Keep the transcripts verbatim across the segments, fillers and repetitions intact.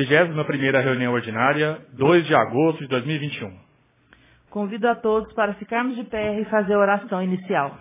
vigésima primeira reunião ordinária, dois de agosto de dois mil e vinte e um. Convido a todos para ficarmos de pé e fazer a oração inicial.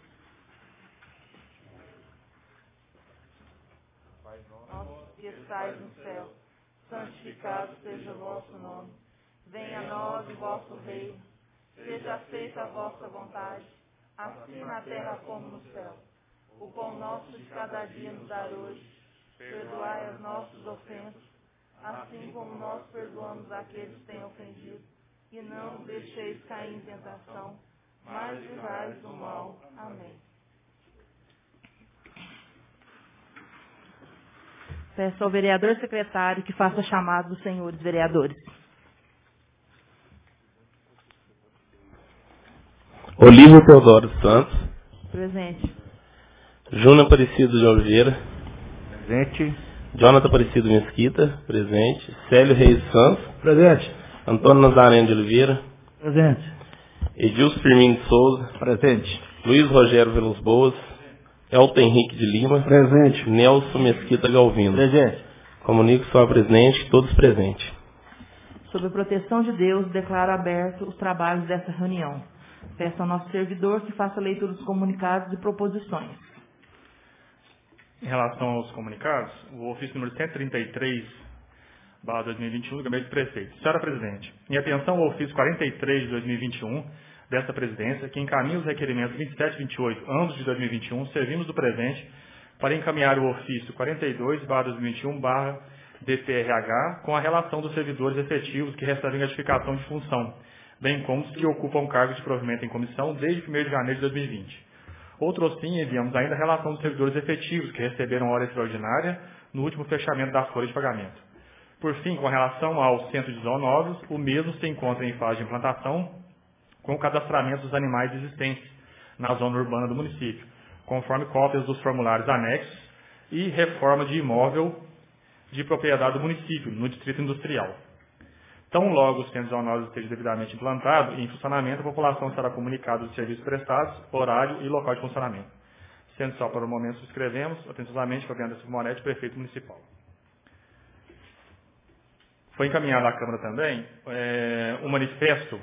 Nosso que estais no céu, santificado seja o vosso nome. Venha a nós o vosso reino. Seja feita a vossa vontade, assim na terra como no céu. O pão nosso de cada dia nos dai hoje. Perdoai as nossas ofensas, assim como nós perdoamos aqueles que têm ofendido. E não nos deixeis cair em tentação, mas livrai-nos do mal. Amém. Peço ao vereador secretário que faça chamado dos senhores vereadores. Olívio Teodoro Santos. Presente. Júnior Aparecido de Oliveira. Presente. Jonathan Aparecido Mesquita. Presente. Célio Reis Santos. Presente. Antônio Nazareno de Oliveira. Presente. Edilson Firmino de Souza. Presente. Luiz Rogério Velos Boas. Elton Henrique de Lima. Presente. Nelson Mesquita Galvino. Presente. Comunico só a presidente, todos presentes. Sob a proteção de Deus, declaro aberto os trabalhos dessa reunião. Peço ao nosso servidor que faça a leitura dos comunicados e proposições. Em relação aos comunicados, o ofício número cento e trinta e três, barra dois mil e vinte e um, do Gabinete de Prefeito. Senhora Presidente, em atenção ao ofício quarenta e três de dois mil e vinte e um, desta Presidência, que encaminha os requerimentos vinte e sete e vinte e oito, ambos de dois mil e vinte e um, servimos do presente para encaminhar o ofício quarenta e dois, barra dois mil e vinte e um, barra D P R H, com a relação dos servidores efetivos que recebem gratificação de função, bem como os que ocupam cargo de provimento em comissão desde primeiro de janeiro de dois mil e vinte. Outro sim, enviamos ainda a relação dos servidores efetivos que receberam hora extraordinária no último fechamento da folha de pagamento. Por fim, com relação aos centros de zoonoses, o mesmo se encontra em fase de implantação com o cadastramento dos animais existentes na zona urbana do município, conforme cópias dos formulários anexos e reforma de imóvel de propriedade do município, no Distrito Industrial. Tão logo o centro de zoonoses esteja devidamente implantado e em funcionamento, a população será comunicada dos serviços prestados, horário e local de funcionamento. Sendo só para o momento, subscrevemos atenciosamente Fabiano Silva Moretti, prefeito municipal. Foi encaminhado à Câmara também é, um manifesto,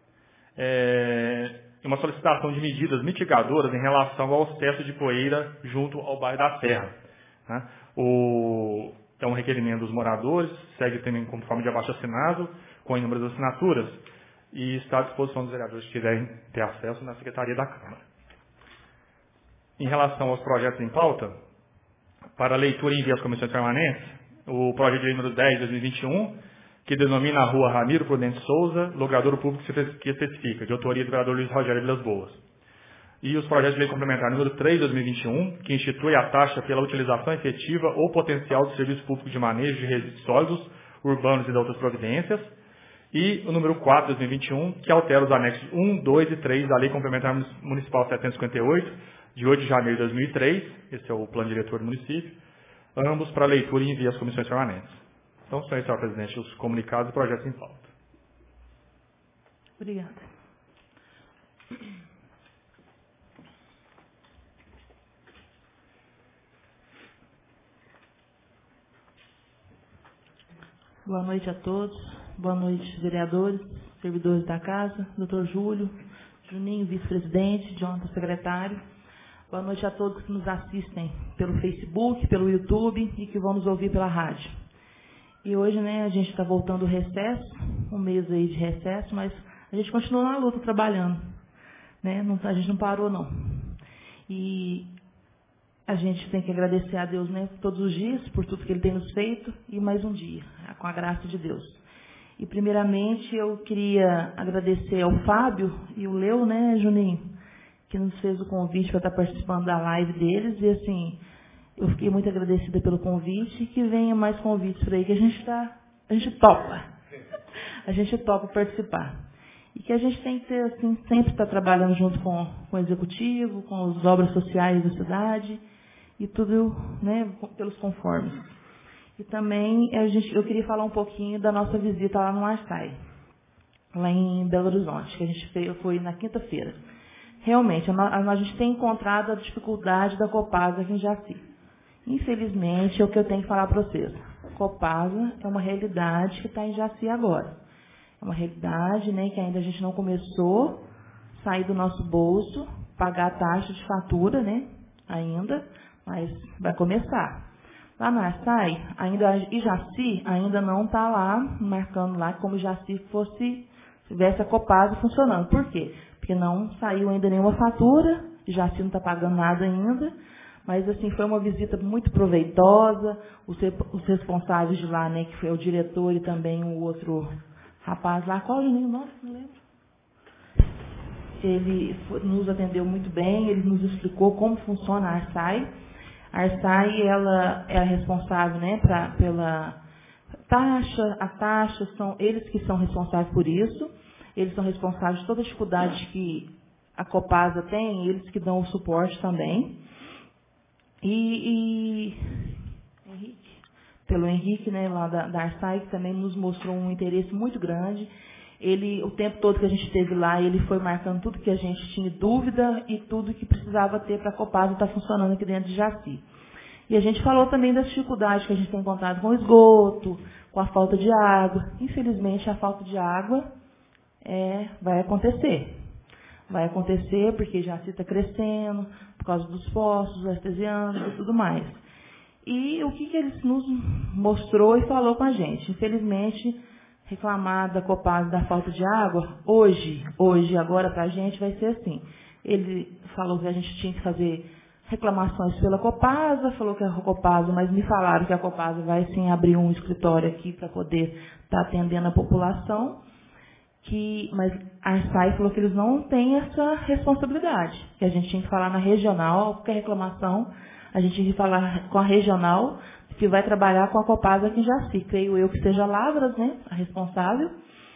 é, uma solicitação de medidas mitigadoras em relação ao excesso de poeira junto ao bairro da Serra. Né? O... É um requerimento dos moradores, segue também conforme de abaixo assinado, com inúmeras assinaturas, e está à disposição dos vereadores que quiserem ter acesso na Secretaria da Câmara. Em relação aos projetos em pauta, para leitura e envio às comissões permanentes, o projeto de lei número dez de dois mil e vinte e um, que denomina a rua Ramiro Prudente Souza, logradouro público que especifica, de autoria do vereador Luiz Rogério Vilas Boas. E os projetos de lei complementar número três de dois mil e vinte e um, que institui a taxa pela utilização efetiva ou potencial do serviço público de manejo de resíduos sólidos, urbanos e de outras providências. E o número quatro de dois mil e vinte e um, que altera os anexos um, dois e três da Lei Complementar Municipal setecentos e cinquenta e oito, de oito de janeiro de dois mil e três, esse é o plano diretor do município, ambos para leitura e envio às comissões permanentes. Então, são esses, senhor presidente, os comunicados e projetos em pauta. Obrigada. Boa noite a todos. Boa noite, vereadores, servidores da casa, doutor Júlio, Juninho, vice-presidente, Jonathan, secretário. Boa noite a todos que nos assistem pelo Facebook, pelo YouTube e que vão nos ouvir pela rádio. E hoje, né, a gente está voltando ao recesso, um mês aí de recesso, mas a gente continua na luta, trabalhando. Né? Não, a gente não parou, não. E a gente tem que agradecer a Deus, né, todos os dias, por tudo que Ele tem nos feito, e mais um dia, com a graça de Deus. E, primeiramente, eu queria agradecer ao Fábio e o Leo, né, Juninho, que nos fez o convite para estar participando da live deles. E, assim, eu fiquei muito agradecida pelo convite, e que venha mais convites por aí, que a gente está, a gente topa. A gente topa participar. E que a gente tem que ter, assim, sempre estar trabalhando junto com, com o executivo, com as obras sociais da cidade, e tudo, né, pelos conformes. E também a gente, eu queria falar um pouquinho da nossa visita lá no Arsai, lá em Belo Horizonte, que a gente fez, foi na quinta-feira. Realmente, a, a, a gente tem encontrado a dificuldade da Copasa aqui em Jaci. Infelizmente, é o que eu tenho que falar para vocês. Copasa é uma realidade que está em Jaci agora. É uma realidade, né, que ainda a gente não começou a sair do nosso bolso, pagar a taxa de fatura, né, ainda, mas vai começar. Lá na Arsai, ainda, e Jaci ainda não está lá, marcando lá como Jaci fosse, tivesse a Copasa funcionando. Por quê? Porque não saiu ainda nenhuma fatura, Jaci não está pagando nada ainda, mas assim, foi uma visita muito proveitosa, os, os responsáveis de lá, né, que foi o diretor e também o outro rapaz lá, qual é o nome? Não lembro. Ele nos atendeu muito bem, ele nos explicou como funciona a Arsai. A Arsai, ela é a responsável, né, pra, pela taxa, a taxa, são eles que são responsáveis por isso, eles são responsáveis por toda a dificuldade que a Copasa tem, eles que dão o suporte também. E, e Henrique, pelo Henrique, né, lá da, da Arsai, que também nos mostrou um interesse muito grande. Ele, o tempo todo que a gente esteve lá, ele foi marcando tudo que a gente tinha dúvida e tudo que precisava ter para a Copasa estar funcionando aqui dentro de Jaci. E a gente falou também das dificuldades que a gente tem encontrado com o esgoto, com a falta de água. Infelizmente, a falta de água é, vai acontecer. Vai acontecer porque Jaci está crescendo, por causa dos poços artesianos e tudo mais. E o que, que ele nos mostrou e falou com a gente? Infelizmente, reclamar da Copasa da falta de água, hoje, hoje, agora para a gente vai ser assim. Ele falou que a gente tinha que fazer reclamações pela Copasa, falou que a Copasa, mas me falaram que a Copasa vai sim abrir um escritório aqui para poder estar tá atendendo a população, que, mas a Arsai falou que eles não têm essa responsabilidade, que a gente tinha que falar na regional, qualquer reclamação, a gente tinha que falar com a regional, que vai trabalhar com a Copasa aqui em Jaci. Creio eu que seja Lavras, né, a responsável,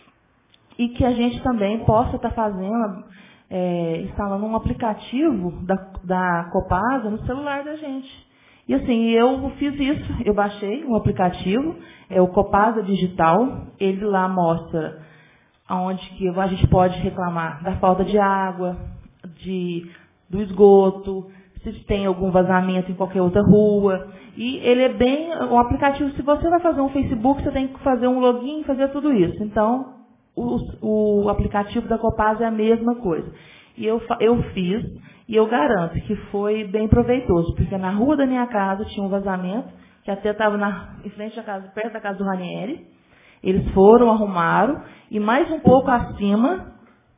e que a gente também possa estar fazendo, é, instalando um aplicativo da, da Copasa no celular da gente. E assim, eu fiz isso, eu baixei um aplicativo, é o Copasa Digital, ele lá mostra onde que a gente pode reclamar da falta de água, de, do esgoto, se tem algum vazamento em qualquer outra rua. E ele é bem, o aplicativo, se você vai fazer um Facebook, você tem que fazer um login e fazer tudo isso. Então, o, o aplicativo da Copasa é a mesma coisa. E eu, eu fiz, e eu garanto que foi bem proveitoso, porque na rua da minha casa tinha um vazamento, que até estava em frente à casa, perto da casa do Ranieri. Eles foram, arrumaram, e mais um pouco acima,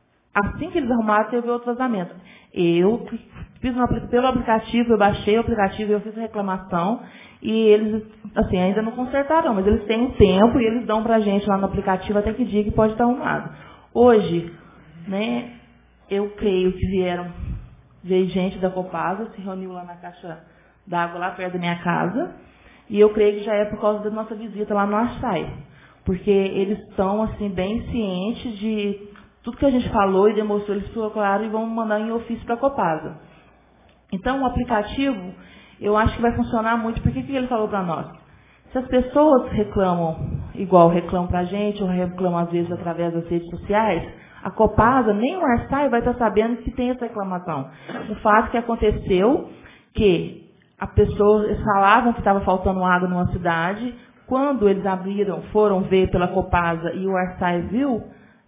assim que eles arrumaram, teve outro vazamento. Eu fiz uma, pelo aplicativo, eu baixei o aplicativo, eu fiz a reclamação, e eles, assim, ainda não consertaram, mas eles têm um tempo, e eles dão pra gente lá no aplicativo até que dia que pode estar arrumado. Hoje, né, eu creio que vieram, veio gente da Copasa, se reuniu lá na caixa d'água, lá perto da minha casa, e eu creio que já é por causa da nossa visita lá no Arsai, porque eles estão, assim, bem cientes de tudo que a gente falou e demonstrou, eles procuraram e vão mandar em ofício para a Copasa. Então, o aplicativo, eu acho que vai funcionar muito, porque o que ele falou para nós? Se as pessoas reclamam, igual reclamam para a gente, ou reclamam às vezes através das redes sociais, a Copasa, nem o Arsai vai estar sabendo que tem essa reclamação. O fato que aconteceu, que a pessoa, eles falavam que estava faltando água numa cidade, quando eles abriram, foram ver pela Copasa e o Arsai viu,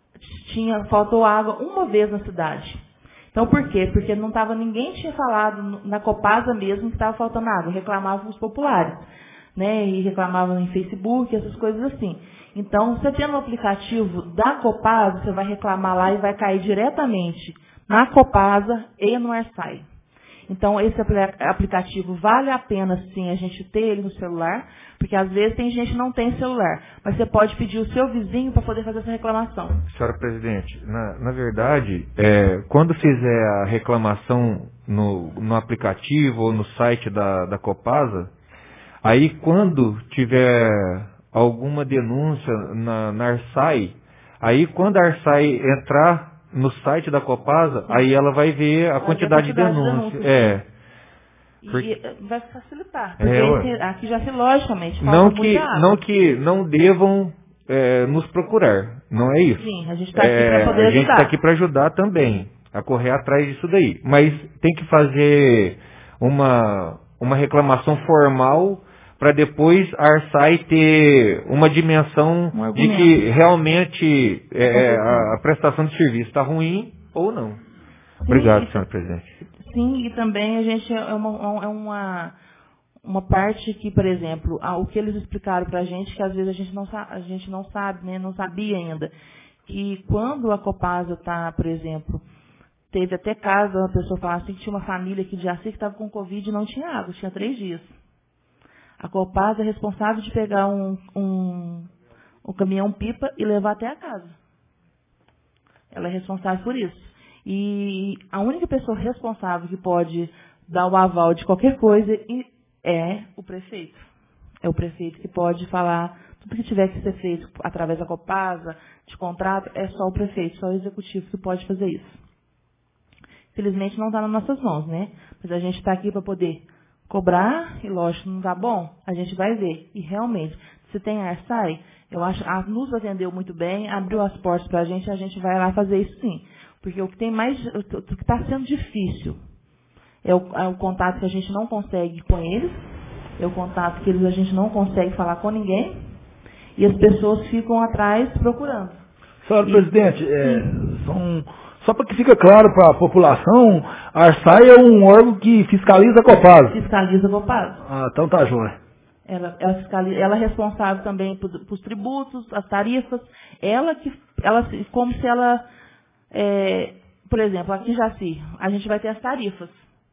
tinha, faltou água uma vez na cidade. Então, por quê? Porque não estava, ninguém tinha falado na Copasa mesmo que estava faltando água, reclamavam os populares, né? E reclamavam em Facebook, essas coisas assim. Então, você tendo um aplicativo da Copasa, você vai reclamar lá e vai cair diretamente na Copasa e no Arsai. Então, esse aplicativo vale a pena, sim, a gente ter ele no celular, porque às vezes tem gente que não tem celular, mas você pode pedir o seu vizinho para poder fazer essa reclamação. Senhora Presidente, na, na verdade, é, quando fizer a reclamação no, no aplicativo ou no site da, da Copasa, aí quando tiver alguma denúncia na, na Arsai, aí quando a Arsai entrar no site da Copasa, sim, aí ela vai ver a vai quantidade, ver a quantidade de denúncias. É. Porque, e vai facilitar. Porque é, aqui já se logicamente não que água. Não que não devam é, nos procurar. Não é isso. Sim, a gente está aqui é, para poder ajudar. A gente está aqui para ajudar também, a correr atrás disso daí. Mas tem que fazer uma, uma reclamação formal para depois a Arsai ter uma dimensão Um de que realmente é, a, a prestação de serviço está ruim ou não. Obrigado, Sim, senhor presidente. Sim, e também a gente é uma, é uma, uma parte que, por exemplo, ah, o que eles explicaram para a gente, que às vezes a gente não, a gente não sabe, né, não sabia ainda, que quando a Copasa está, por exemplo, teve até caso, uma pessoa falasse assim, que tinha uma família aqui de Jaci que estava com Covid e não tinha água, tinha três dias. A Copasa é responsável de pegar um, um, um caminhão-pipa e levar até a casa. Ela é responsável por isso. E a única pessoa responsável que pode dar o aval de qualquer coisa é o prefeito. É o prefeito que pode falar tudo que tiver que ser feito através da Copasa, de contrato, é só o prefeito, só o executivo que pode fazer isso. Infelizmente não está nas nossas mãos, né? Mas a gente está aqui para poder cobrar, e lógico, não está bom, a gente vai ver. E realmente, se tem a Arsai, eu acho, a nos atendeu muito bem, abriu as portas para a gente, a gente vai lá fazer isso sim. Porque o que tem mais, o que está sendo difícil é o, é o contato que a gente não consegue com eles, é o contato que eles, a gente não consegue falar com ninguém, e as pessoas ficam atrás procurando. Senhora E, presidente, é, são, só para que fique claro para a população, a Arsai é um órgão que fiscaliza a Copasa. Fiscaliza a Copasa. Ah, então tá joia. Ela, ela, fiscaliza, ela é responsável também por, pelos tributos, as tarifas, ela que, ela, como se ela, é, por exemplo, aqui em Jaci, a gente vai ter as tarifas.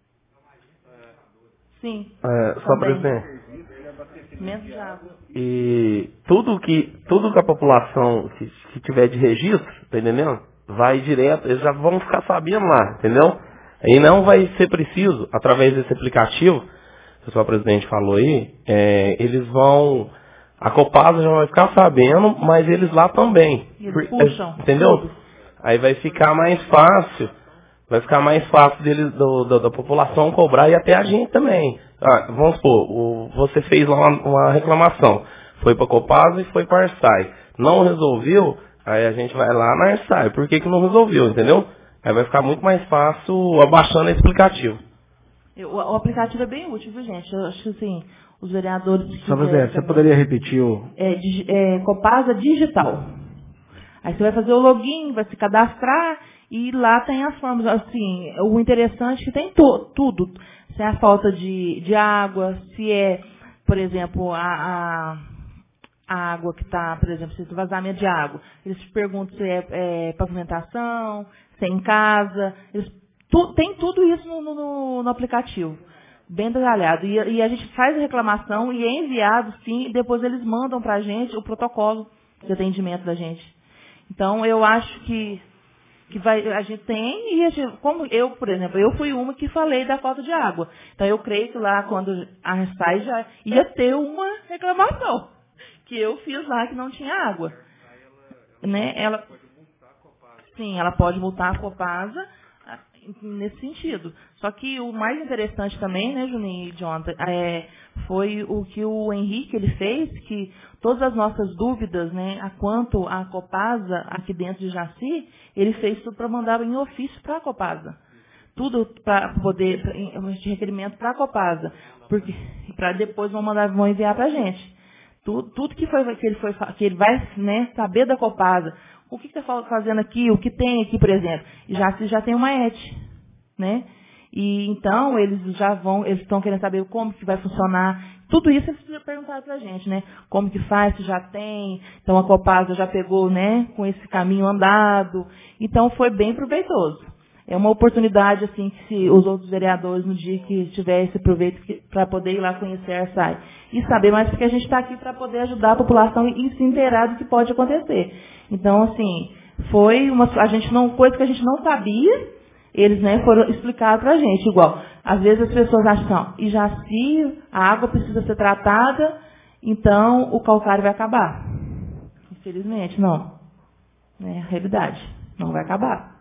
Sim. É, só também. presidente. Menos de água. E tudo que, tudo que a população que, que tiver de registro, tá entendendo? Vai direto, eles já vão ficar sabendo lá, entendeu? E não vai ser preciso, através desse aplicativo, que o senhor presidente falou aí, é, eles vão, a Copasa já vai ficar sabendo, mas eles lá também. Eles Por- puxam. entendeu? Tudo. Aí vai ficar mais fácil, vai ficar mais fácil deles, do, do- da população cobrar e até a gente também. Ah, vamos supor, o, você fez lá uma, uma reclamação, foi para a Copasa e foi para a Arsai. Não resolveu, aí a gente vai lá na Arsai. Por que que não resolveu, entendeu? Aí vai ficar muito mais fácil abaixando esse aplicativo. Eu- o aplicativo é bem útil, viu, gente? Eu acho que, assim, os vereadores... que Senhora quiserem presidente, você também- poderia repetir o... É, digi- é, Copasa Digital. Aí você vai fazer o login, vai se cadastrar e lá tem as formas. Assim, o interessante é que tem to- tudo. Se é a falta de, de água, se é, por exemplo, a, a, a água que está, por exemplo, se é vazamento de água. Eles te perguntam se é, é pavimentação, se é em casa. Eles, tu, tem tudo isso no, no, no aplicativo. Bem detalhado. E, e a gente faz a reclamação e é enviado, sim, e depois eles mandam para a gente o protocolo de atendimento da gente. Então, eu acho que, que vai, a gente tem, e a gente, como eu, por exemplo, eu fui uma que falei da falta de água. Então, eu creio que lá, quando a Arsai já ia ter uma reclamação, que eu fiz lá que não tinha água. Né? Ela, sim, ela pode multar a Copasa ah, nesse sentido. Só que o mais interessante também, né, Juninho e Jonathan, é, foi o que o Henrique ele fez, que todas as nossas dúvidas, né, a quanto à Copasa aqui dentro de Jaci, ele fez tudo para mandar em ofício para a Copasa. Tudo para poder, de requerimento para a Copasa, porque para depois vão mandar, vão enviar para a gente. Tudo, tudo que, foi, que, ele foi, que ele vai, né, saber da Copasa, o que está fazendo aqui, o que tem aqui, por exemplo, e já, já tem uma E T, né? E então eles já vão, eles estão querendo saber como que vai funcionar. Tudo isso eles precisam perguntar para a gente, né? Como que faz, se já tem. Então a Copasa já pegou, né, com esse caminho andado. Então foi bem proveitoso. É uma oportunidade, assim, que se os outros vereadores, no dia que tiver esse proveito para poder ir lá conhecer a Arsai. E saber mais, porque a gente está aqui para poder ajudar a população e, e se inteirar do que pode acontecer. Então, assim, foi uma a gente não, coisa que a gente não sabia, eles, né, foram explicar para a gente. Igual, às vezes as pessoas acham, e já se a água precisa ser tratada, então o calcário vai acabar. Infelizmente, não. É a realidade. Não vai acabar.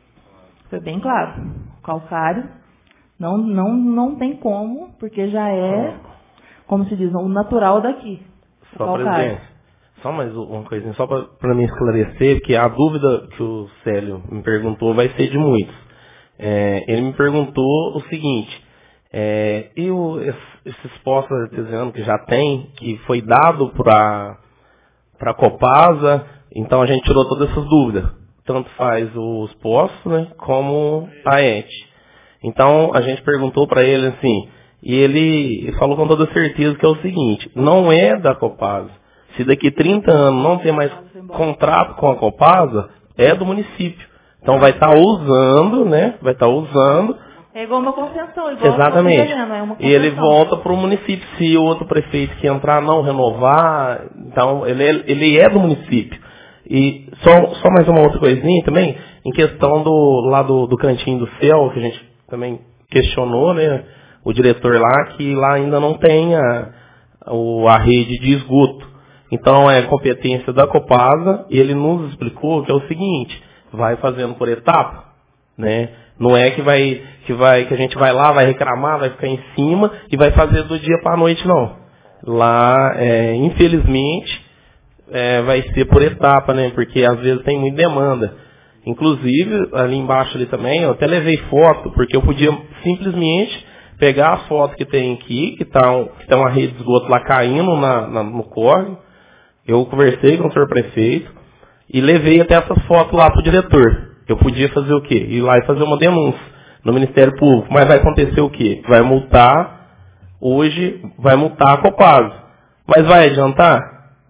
Foi bem claro. O calcário não, não, não tem como, porque já é, como se diz, o natural daqui. O Só calcário. presidente, só mais uma coisinha, só para me esclarecer, que a dúvida que o Célio me perguntou vai ser de muitos. É, ele me perguntou o seguinte, É, e o, esses postos artesianos que já tem, que foi dado para a Copasa, então a gente tirou todas essas dúvidas. Tanto faz os postos, né, como a E T. Então a gente perguntou para ele assim, e ele falou com toda certeza que é o seguinte, não é da Copasa. Se daqui trinta anos não tem mais contrato com a Copasa, é do município. Então vai estar tá usando, né? Vai estar tá usando. É igual uma concessão, igual exatamente. Dizendo, é uma e ele volta para o município. Se o outro prefeito que entrar não renovar, então ele é, ele é do município. E só, só mais uma outra coisinha também, em questão do lá do, do Cantinho do Céu, que a gente também questionou, né? O diretor lá, que lá ainda não tem a, a rede de esgoto. Então é competência da Copasa, e ele nos explicou que é o seguinte, vai fazendo por etapa, né? Não é que vai que vai que a gente vai lá, vai reclamar, vai ficar em cima e vai fazer do dia para a noite, não. Lá, é, infelizmente, é, vai ser por etapa, né? Porque às vezes tem muita demanda. Inclusive, ali embaixo ali também, eu até levei foto, porque eu podia simplesmente pegar a foto que tem aqui, que está um, que tá uma rede de esgoto lá caindo na, na, no córrego. Eu conversei com o senhor prefeito e levei até essas fotos lá para o diretor. Eu podia fazer o quê? Ir lá e fazer uma denúncia no Ministério Público. Mas vai acontecer o quê? Vai multar, hoje vai multar a Copasa. Mas vai adiantar?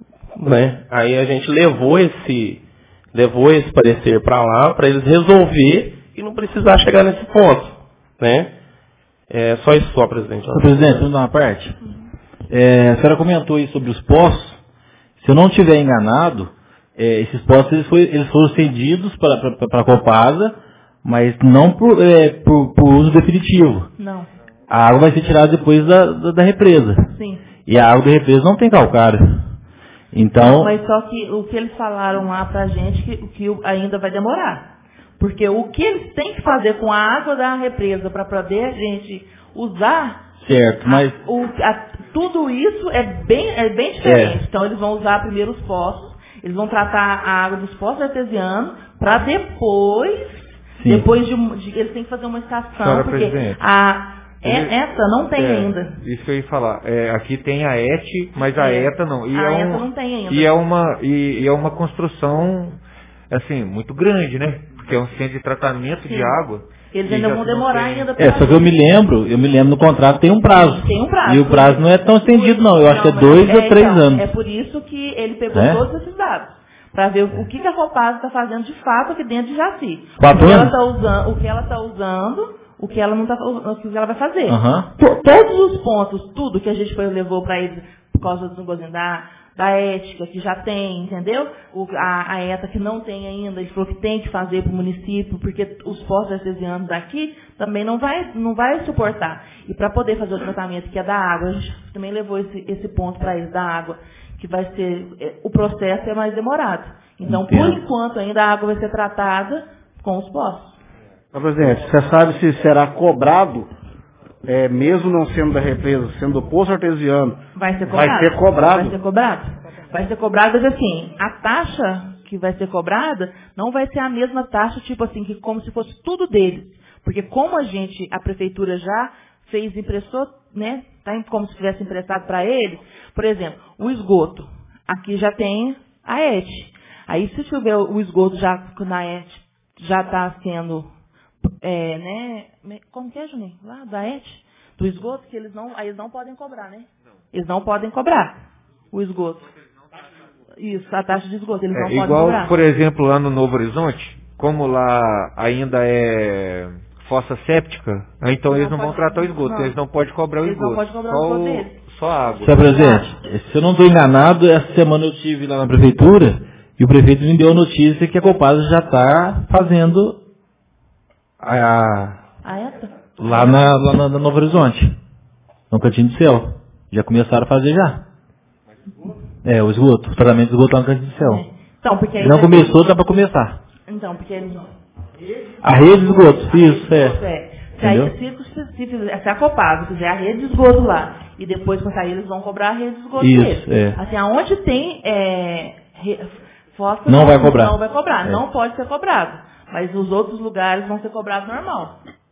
Né? Aí a gente levou esse, levou esse parecer para lá, para eles resolver e não precisar chegar nesse ponto. Né? É só isso só, presidente. Senhor presidente, vamos dar uma parte. É, a senhora comentou aí sobre os postos. Se eu não estiver enganado, é, esses postos eles, foi, eles foram cedidos para a Copasa, mas não por, é, por, por uso definitivo. Não. A água vai ser tirada depois da, da, da represa. Sim. E a água da represa não tem calcário. Então... Não, mas só que o que eles falaram lá pra gente, que, que ainda vai demorar. Porque o que eles têm que fazer com a água da represa para poder a gente usar... Certo, mas... A, o, a, tudo isso é bem, é bem diferente. É. Então eles vão usar primeiro os poços, eles vão tratar a água dos poços artesianos, para depois, Sim. depois de, de... Eles têm que fazer uma estação, Senhora porque presidente. a... É, essa não tem é, ainda. Isso que eu ia falar. É, aqui tem a E T, mas a É. ETA não. E A é ETA um, não tem ainda. E é uma, e, e é uma construção, assim, muito grande, né? Porque é um centro de tratamento Sim. de água. Eles e ainda já vão não demorar tem- ainda pra É, só que eu me lembro, eu me lembro no contrato tem um prazo. Tem um prazo. E o prazo não é tão estendido não, eu acho que é mas dois ou três então, anos. É por isso que ele pegou É? todos esses dados. Para ver o que, que a Copasa está fazendo de fato aqui dentro de Jaci. Quatro o que ela anos? tá usando, o que ela está usando, o que ela não tá, o que ela vai fazer. Aham. To- Todos os pontos, tudo que a gente foi, levou para eles por causa do negócio da, da ética, que já tem, entendeu? O, a, a ETA que não tem ainda, ele falou que tem que fazer para o município, porque os postos artesianos daqui também não vai, não vai suportar. E para poder fazer o tratamento que é da água, a gente também levou esse, esse ponto para eles, da água, que vai ser, é, o processo é mais demorado. Então, por Entendo. enquanto, ainda a água vai ser tratada com os postos. Senhor presidente, você sabe se será cobrado, é, mesmo não sendo da represa, sendo do poço artesiano, Vai ser Vai cobrado. ser cobrado? Vai ser cobrado. Vai ser cobrado, mas assim, a taxa que vai ser cobrada não vai ser a mesma taxa, tipo assim, que como se fosse tudo deles. Porque como a gente, a prefeitura já fez, impressou, né, tá em- como se tivesse emprestado para eles, por exemplo, o esgoto. Aqui já tem a E T. Aí se tiver o esgoto já na E T, já está sendo, é, né, me- como que é, Juninho? Lá da E T, do esgoto, que eles não, aí eles não podem cobrar, né? Eles não podem cobrar o esgoto. Isso, a taxa de esgoto, eles É, não podem igual, cobrar. por exemplo, lá no Novo Horizonte, como lá ainda é fossa séptica, aí então Não eles não vão pode- tratar o esgoto, não. eles não podem cobrar o Eles não esgoto. podem cobrar o só, esgoto o- deles. só a água. Senhor presidente, se eu não estou enganado, essa semana eu estive lá na prefeitura e o prefeito me deu a notícia que a Copasa já está fazendo a, A ETA? lá, na, lá na, na Novo Horizonte, no Cantinho do Céu. Já começaram a fazer já. É, o esgoto, o tratamento do esgoto lá no Cantinho do Céu. Então, porque aí Se não vai- começou, dá para começar. Então, porque eles não. A rede de esgoto, isso, é. É. Se, aí, Entendeu? se, se, se, fizer- se a Copasa fizer a rede de esgoto lá e depois quando sair eles vão cobrar a rede de esgoto Isso, deles. é. Assim, aonde tem é, re, fósforo, Não vai cobrar. Não vai cobrar, É. não pode ser cobrado. Mas os outros lugares vão ser cobrados normal.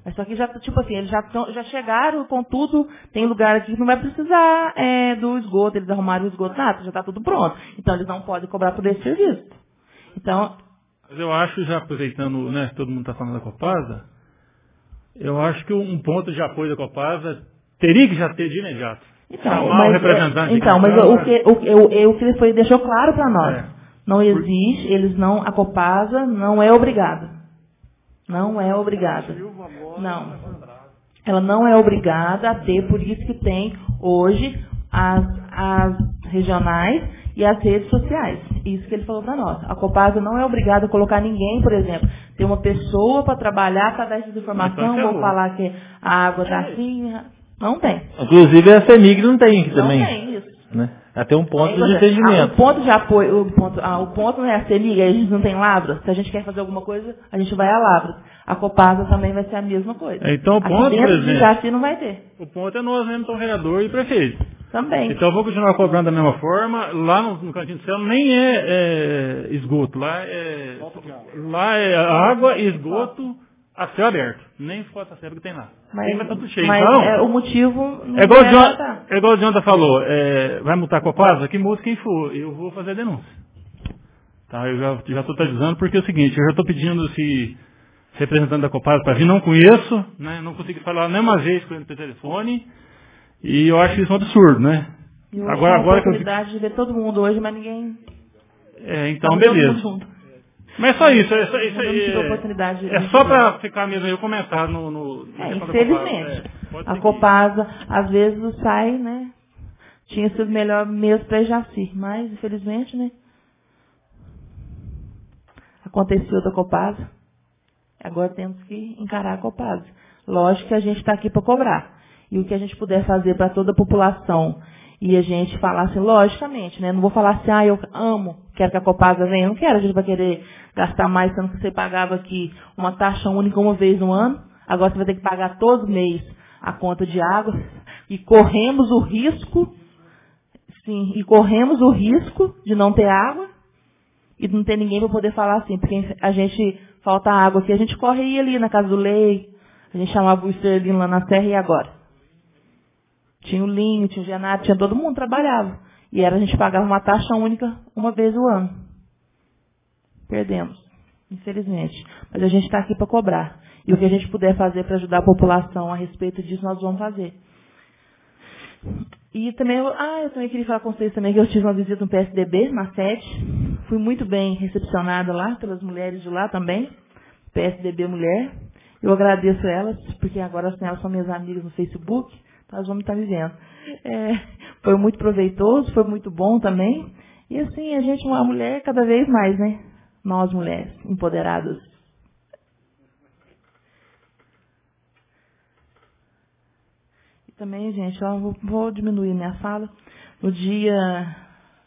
Mas só que já, tipo assim, eles já, tão, já chegaram com tudo, tem lugar aqui que não vai precisar é, do esgoto, eles arrumaram o esgoto, nada, já está tudo pronto. Então eles não podem cobrar por esse serviço. Então... Mas eu acho, já aproveitando, né, todo mundo está falando da Copasa, eu acho que um ponto de apoio da Copasa teria que já ter de imediato. Então, chamar mas, o representante. Então, mas o que, o, o, o que ele foi, deixou claro para nós, é. não existe, eles não, a Copasa não é obrigada. Não é obrigada. Não. Ela não é obrigada a ter, por isso que tem hoje as, as regionais e as redes sociais. Isso que ele falou para nós. A Copasa não é obrigada a colocar ninguém, por exemplo, ter uma pessoa para trabalhar, para dar essa informação, vou falar que a água está assim. Não tem. Inclusive a CEMIG não tem aqui não também. Não tem isso. Né? Até um ponto é, de atendimento. Ah, o ponto de apoio, o ponto, ah, o ponto não é a CEMIG, a gente não tem Lavras. Se a gente quer fazer alguma coisa, a gente vai a Lavras. A Copasa também vai ser a mesma coisa. Então o ponto, aqui dentro de Jaci não vai ter. O ponto é nós mesmo, então, vereador e prefeito. Também. Então eu vou continuar cobrando da mesma forma. Lá no, no Cantinho do Céu nem é, é esgoto. Lá é, lá é água e esgoto a céu aberto. Nem foto a céu que tem lá. Mas, tem, mas tá tudo cheio. Mas então, é, o motivo não é igual, é, John, tá. é igual o Jonathan falou. É, vai multar a Copasa? Que multa quem for. Eu vou fazer a denúncia. Tá, eu já já estou avisando porque é o seguinte. Eu já estou pedindo se representante da Copasa para vir. Não conheço. Né, não consegui falar nem uma vez com ele pelo telefone. E eu acho isso um absurdo, né? E eu agora, agora a oportunidade que eu... de ver todo mundo hoje, mas ninguém... É, então, beleza. Mas é só isso. É só, isso é, é só para ficar mesmo aí o comentário no... no é, infelizmente. É, a Copasa, às vezes, sai, né? Tinha sido melhor mesmo para Jaci, mas, infelizmente, né? Aconteceu da Copasa. Agora temos que encarar a Copasa. Lógico que a gente está aqui para cobrar. E o que a gente puder fazer para toda a população e a gente falar assim, logicamente, né? Não vou falar assim, ah, eu amo, quero que a Copasa venha. Não quero, a gente vai querer gastar mais, sendo que você pagava aqui uma taxa única uma vez no ano. Agora você vai ter que pagar todo mês a conta de água. E corremos o risco, sim, e corremos o risco de não ter água e não ter ninguém para poder falar assim. Porque a gente falta água aqui, a gente corre e ia ali na casa do Lei, a gente chamava o Esterlino lá na serra e agora? Tinha o Linho, tinha o Genato, tinha todo mundo, trabalhava. E era, a gente pagava uma taxa única uma vez o ano. Perdemos, infelizmente. Mas a gente está aqui para cobrar. E o que a gente puder fazer para ajudar a população a respeito disso, nós vamos fazer. E também, eu, ah, eu também queria falar com vocês também que eu tive uma visita no P S D B, na sede. Fui muito bem recepcionada lá, pelas mulheres de lá também. P S D B Mulher. Eu agradeço elas, porque agora assim, elas são minhas amigas no Facebook. Nós vamos estar vivendo. É, foi muito proveitoso, foi muito bom também. E assim, a gente, uma mulher cada vez mais, né? Nós mulheres, empoderadas. E também, gente, eu vou, vou diminuir minha fala. No dia,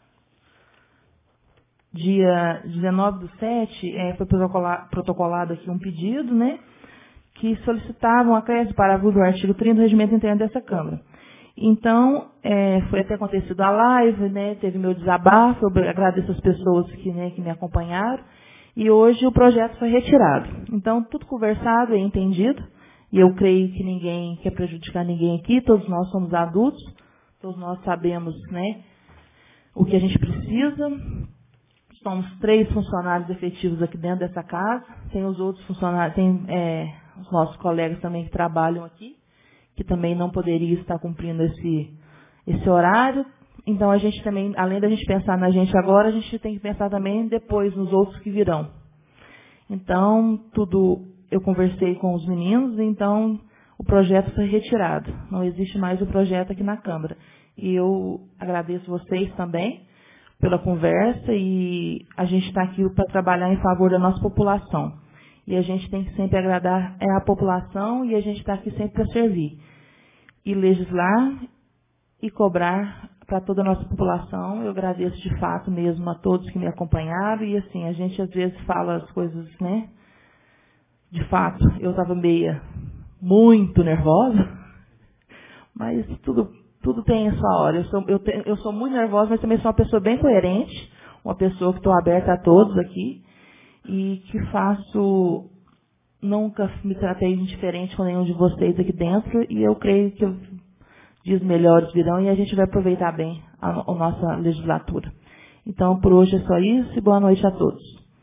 dia dezenove do sete, é, foi protocolado, protocolado aqui um pedido, né? Que solicitavam acréscimo para o artigo trinta do regimento interno dessa Câmara. Então, é, foi até acontecido a live, né, teve meu desabafo, eu agradeço as pessoas que, né, que me acompanharam, e hoje o projeto foi retirado. Então, tudo conversado e entendido, e eu creio que ninguém quer prejudicar ninguém aqui, todos nós somos adultos, todos nós sabemos, né, o que a gente precisa. Somos três funcionários efetivos aqui dentro dessa casa, tem os outros funcionários, tem... É, os nossos colegas também que trabalham aqui, que também não poderiam estar cumprindo esse, esse horário. Então, a gente também, além da gente pensar na gente agora, a gente tem que pensar também depois nos outros que virão. Então, tudo, eu conversei com os meninos, então o projeto foi retirado. Não existe mais o projeto aqui na Câmara. E eu agradeço vocês também pela conversa e a gente está aqui para trabalhar em favor da nossa população. E a gente tem que sempre agradar a população e a gente está aqui sempre para servir. E legislar e cobrar para toda a nossa população. Eu agradeço de fato mesmo a todos que me acompanharam. E assim, a gente às vezes fala as coisas, né? De fato, eu estava meia muito nervosa. Mas tudo, tudo tem a sua hora. Eu sou, eu, te, eu sou muito nervosa, mas também sou uma pessoa bem coerente. Uma pessoa que estou aberta a todos aqui. E que faço nunca me tratei indiferente com nenhum de vocês aqui dentro e eu creio que dias melhores virão e a gente vai aproveitar bem a, a nossa legislatura. Então, por hoje é só isso e boa noite a todos.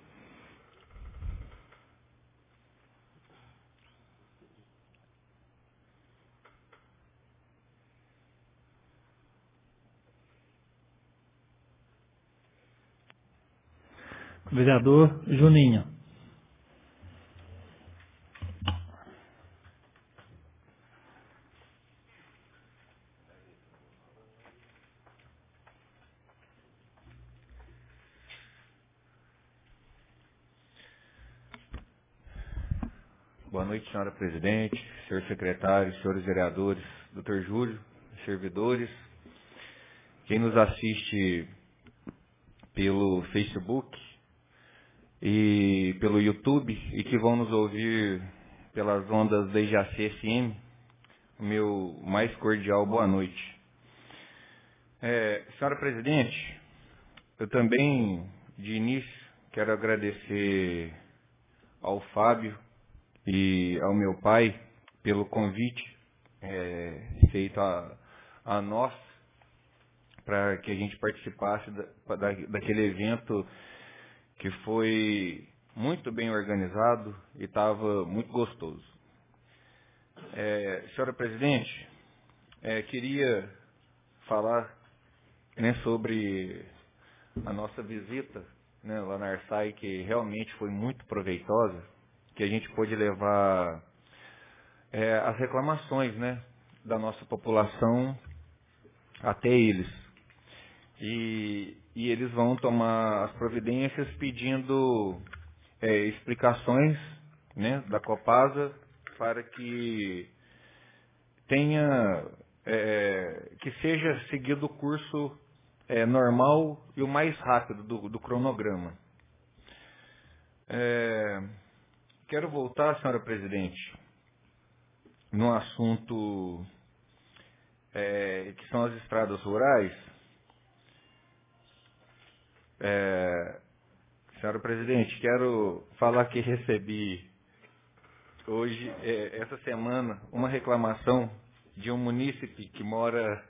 Vereador Juninho. Boa noite, senhora presidente, senhor secretário, senhores vereadores, doutor Júlio, servidores, quem nos assiste pelo Facebook e pelo YouTube e que vão nos ouvir pelas ondas da I J A C F M, o meu mais cordial boa noite. É, senhora presidente, eu também, de início, quero agradecer ao Fábio e ao meu pai pelo convite é, feito a, a nós para que a gente participasse da, da, daquele evento que foi muito bem organizado e estava muito gostoso. É, senhora presidente, é, queria falar, né, sobre a nossa visita, né, lá na Arsai, que realmente foi muito proveitosa, que a gente pôde levar é, as reclamações, né, da nossa população até eles. E, e eles vão tomar as providências pedindo é, explicações, né, da Copasa para que tenha, é, que seja seguido o curso é, normal e o mais rápido do, do cronograma. É, Quero voltar, senhora presidente, no assunto é, que são as estradas rurais. É, senhora presidente, quero falar que recebi hoje, é, essa semana, uma reclamação de um munícipe que mora...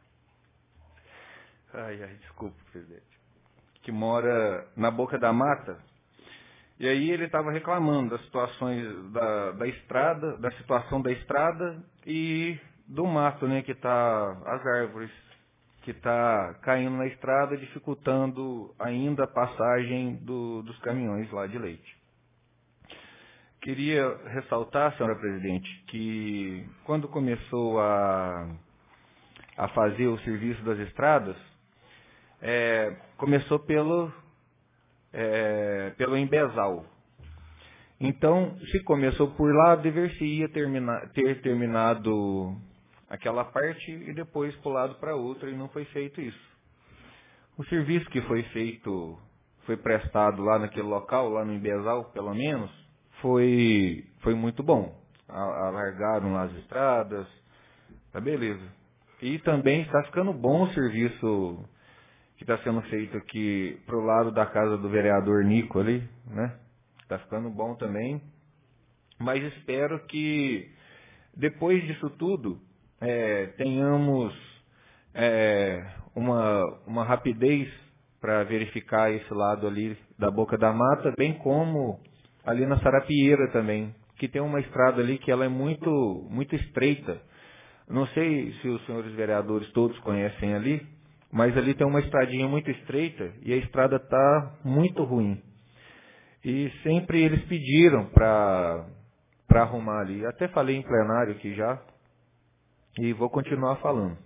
Ai, ai, desculpa, presidente. Que mora na Boca da Mata. E aí ele estava reclamando das situações da, da estrada, da situação da estrada e do mato, né, que está, as árvores que está caindo na estrada, dificultando ainda a passagem do, dos caminhões lá de leite. Queria ressaltar, senhora presidente, que quando começou a, a fazer o serviço das estradas, é, começou pelo... É, pelo embezal. Então, se começou por lá, deveria terminar, ter terminado aquela parte e depois pulado para outra, e não foi feito isso. O serviço que foi feito, foi prestado lá naquele local, lá no embezal, pelo menos, foi, foi muito bom. Alargaram lá as estradas, tá beleza. E também está ficando bom o serviço que está sendo feito aqui pro lado da casa do vereador Nico ali, né? Está ficando bom também. Mas espero que depois disso tudo é, tenhamos é, uma, uma rapidez para verificar esse lado ali da Boca da Mata, bem como ali na Sarapieira também, que tem uma estrada ali que ela é muito, muito estreita. Não sei se os senhores vereadores todos conhecem ali, mas ali tem uma estradinha muito estreita e a estrada está muito ruim. E sempre eles pediram para para arrumar ali. Até falei em plenário aqui já e vou continuar falando.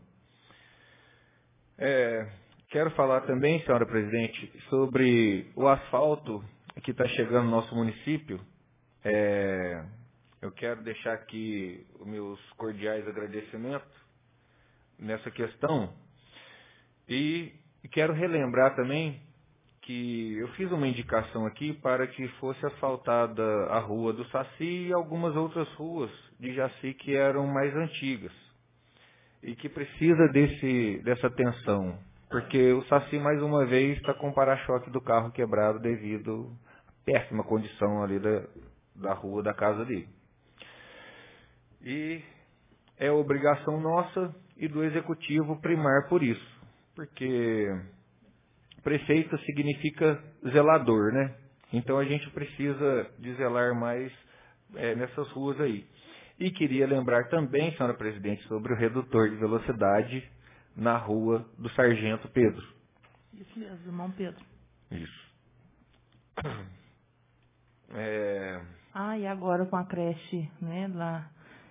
É, quero falar também, senhora presidente, sobre o asfalto que está chegando no nosso município. É, eu quero deixar aqui os meus cordiais agradecimentos nessa questão. E quero relembrar também que eu fiz uma indicação aqui para que fosse asfaltada a rua do Saci e algumas outras ruas de Jaci que eram mais antigas e que precisa desse, dessa atenção, porque o Saci mais uma vez está com o para-choque do carro quebrado devido à péssima condição ali da, da rua da casa dele. E é obrigação nossa e do executivo primar por isso, porque prefeito significa zelador, né? Então a gente precisa de zelar mais é, nessas ruas aí. E queria lembrar também, senhora presidente, sobre o redutor de velocidade na rua do Sargento Pedro. Isso mesmo, irmão Pedro. Isso. É... Ah, e agora com a creche, né, lá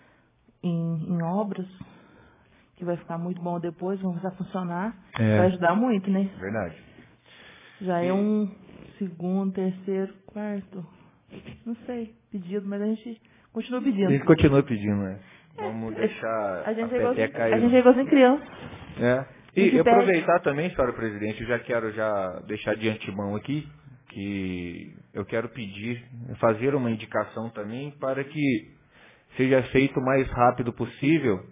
em, em obras, que vai ficar muito bom depois, vamos começar a funcionar, É. vai ajudar muito, né? Verdade. Já E... é um segundo, terceiro, quarto, não sei, pedido, mas a gente continua pedindo. A gente continua pedindo, né? É, Vamos deixar a gente a é igual, peteca aí. a gente é igualzinho criança. É. A gente E pede. aproveitar também, senhora presidente, eu já quero já deixar de antemão aqui, que eu quero pedir, fazer uma indicação também para que seja feito o mais rápido possível,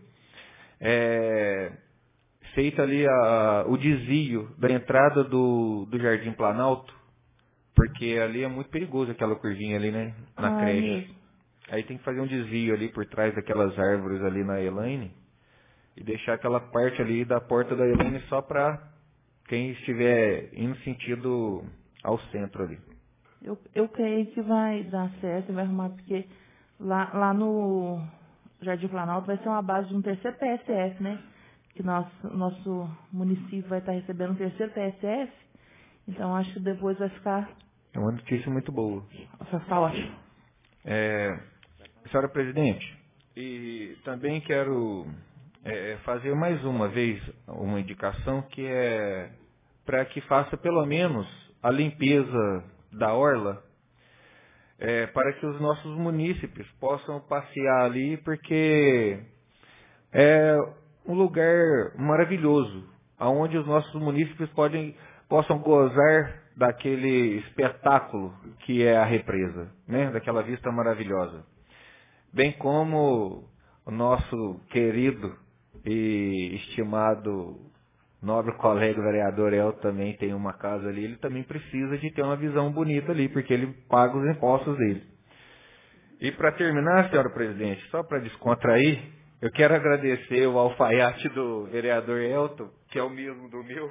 é, feita ali a, o desvio da entrada do, do Jardim Planalto, porque ali é muito perigoso aquela curvinha ali, né, na Ai, creche. Deus. Aí tem que fazer um desvio ali por trás daquelas árvores ali na Elaine e deixar aquela parte ali da porta da Elaine só para quem estiver indo sentido ao centro ali. Eu, eu creio que vai dar certo, vai arrumar, porque lá, lá no Jardim Planalto vai ser uma base de um terceiro P S F, né? Que nosso, nosso município vai estar recebendo um terceiro P S F, então acho que depois vai ficar, É uma notícia muito boa. vai ficar ótimo. É, senhora presidente, e também quero é, fazer mais uma vez uma indicação que é para que faça pelo menos a limpeza da orla, é, para que os nossos munícipes possam passear ali, porque é um lugar maravilhoso, onde os nossos munícipes podem, possam gozar daquele espetáculo que é a represa, né? Daquela vista maravilhosa. Bem como o nosso querido e estimado nobre colega vereador El também tem uma casa ali, ele também precisa de ter uma visão bonita ali, porque ele paga os impostos dele. E para terminar, senhora presidente, só para descontrair, eu quero agradecer o alfaiate do vereador Elton, que é o mesmo do meu.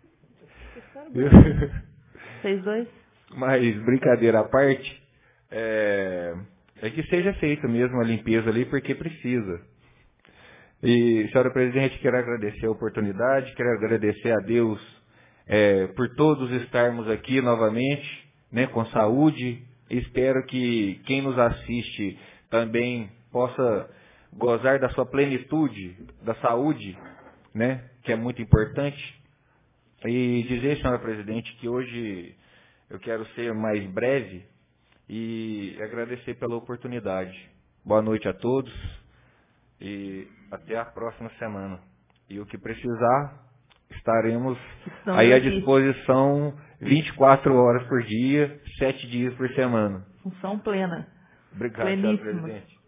Vocês dois? Mas, brincadeira à parte, é, é que seja feita mesmo a limpeza ali, porque precisa. E, senhora presidente, quero agradecer a oportunidade, quero agradecer a Deus é, por todos estarmos aqui novamente, né, com saúde. Espero que quem nos assiste também possa gozar da sua plenitude, da saúde, né, que é muito importante. E dizer, senhora presidente, que hoje eu quero ser mais breve e agradecer pela oportunidade. Boa noite a todos e até a próxima semana. E o que precisar, estaremos Estamos aí à aqui. disposição vinte e quatro horas por dia, sete dias por semana. Função plena. Obrigado, senhora Pleníssima. presidente.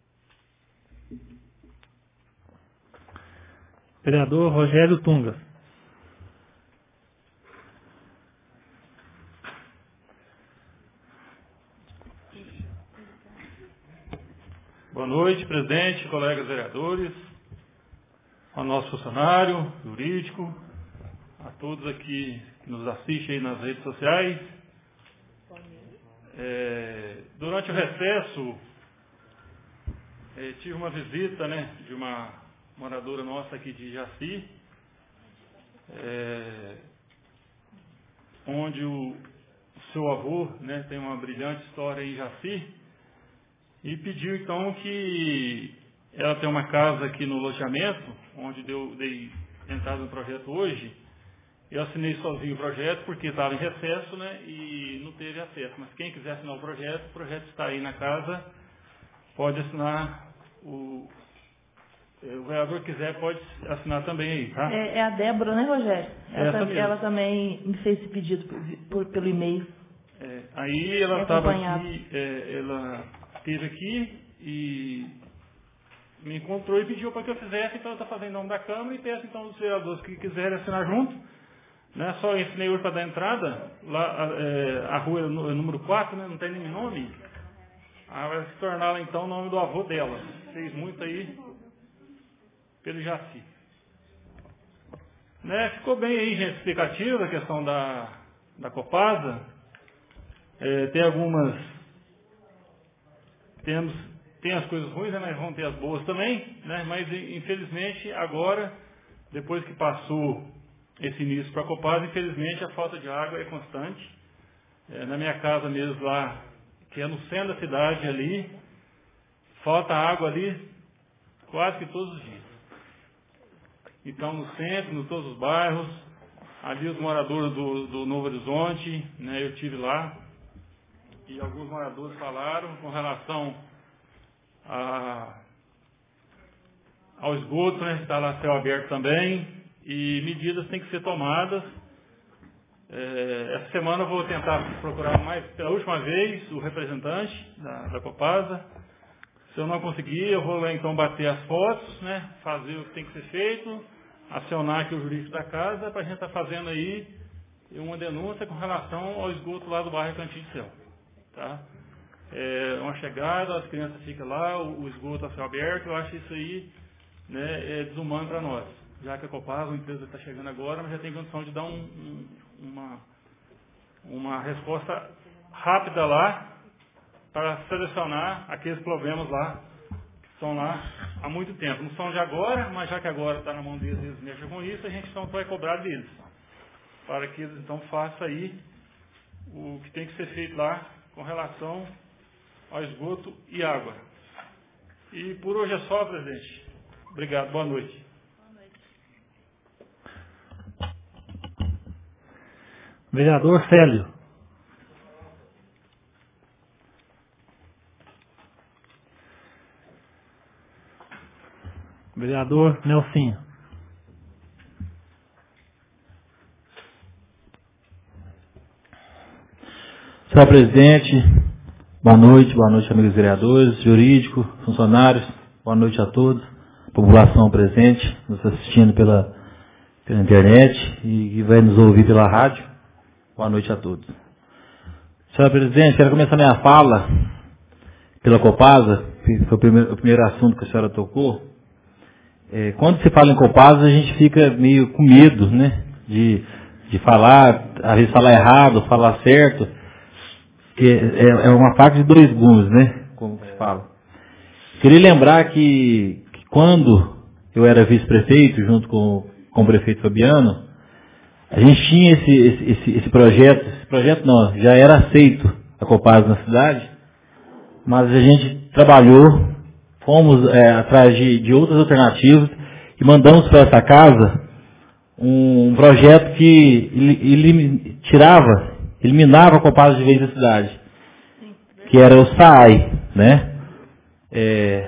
Vereador Rogério Tungas. Boa noite, presidente, colegas vereadores, ao nosso funcionário jurídico, a todos aqui que nos assistem aí nas redes sociais. É, durante o recesso, é, tive uma visita, né, de uma moradora nossa aqui de Jaci, é, onde o, o seu avô, né, tem uma brilhante história em Jaci, e pediu então que ela tem uma casa aqui no loteamento, onde deu, dei entrada no projeto hoje. Eu assinei sozinho o projeto porque estava em recesso, né, e não teve acesso. Mas quem quiser assinar o projeto, o projeto está aí na casa, pode assinar. O, o vereador quiser pode assinar também aí, tá? É, é a Débora, né, Rogério? Ela, Essa tam- mesmo. ela também me fez esse pedido por, por- pelo e-mail. É, aí ela É estava acompanhado. aqui, é, ela esteve aqui e me encontrou e pediu para que eu fizesse, então eu estou fazendo em nome da Câmara e peço então aos vereadores que quiserem assinar junto. Né? Só ensinei hoje para dar entrada, lá a, é, a rua é o nú- é o número quatro, né? Não tem nem nome. Ah, vai se tornar então o nome do avô dela. Fez muito aí pelo Jaci. Né? Ficou bem aí, gente, explicativa a questão da, da Copasa. É, tem algumas... Temos, tem as coisas ruins, né, mas vão ter as boas também, né? Mas infelizmente agora, depois que passou esse início para a Copasa, infelizmente a falta de água é constante. É, na minha casa mesmo lá, que é no centro da cidade ali, falta água ali quase que todos os dias. Então no centro, em todos os bairros, ali os moradores do, do Novo Horizonte, né, eu tive lá, e alguns moradores falaram com relação a, ao esgoto, né, que está lá céu aberto também, e medidas têm que ser tomadas. É, essa semana eu vou tentar procurar mais, pela última vez, o representante da, da Copasa. Se eu não conseguir, eu vou lá então bater as fotos, né, fazer o que tem que ser feito, acionar aqui o jurídico da casa, para a gente estar tá fazendo aí uma denúncia com relação ao esgoto lá do bairro Cantinho de Céu. Tá? É uma chegada, as crianças ficam lá, o, o esgoto a céu aberto, eu acho isso aí, né, é desumano para nós. Já que a Copasa, a empresa está chegando agora, mas já tem condição de dar um, um, uma, uma resposta rápida lá para selecionar aqueles problemas lá que estão lá há muito tempo. Não são de agora, mas já que agora está na mão deles, eles mexem com isso, a gente então vai cobrar deles. Para que eles então façam aí o que tem que ser feito lá com relação ao esgoto e água. E por hoje é só, presidente. Obrigado, boa noite. Vereador Célio. Vereador Nelsinho. Senhor presidente, boa noite, boa noite, amigos vereadores, jurídico, funcionários, boa noite a todos, população presente, nos assistindo pela, pela internet e que vai nos ouvir pela rádio. Boa noite a todos. Senhor presidente, quero começar minha fala pela Copasa, que foi o primeiro, o primeiro assunto que a senhora tocou. É, quando se fala em Copasa, a gente fica meio com medo, né, de, de falar, às vezes falar errado, falar certo. É, é, é uma faca de dois gumes, né, como se fala. Queria lembrar que, que quando eu era vice-prefeito, junto com, com o prefeito Fabiano, a gente tinha esse, esse, esse, esse projeto, esse projeto não, já era aceito a Copasa na cidade, mas a gente trabalhou, fomos é, atrás de, de outras alternativas e mandamos para essa casa um, um projeto que ele, ele tirava, eliminava a Copasa de vez da cidade, que era o S A I, né? É,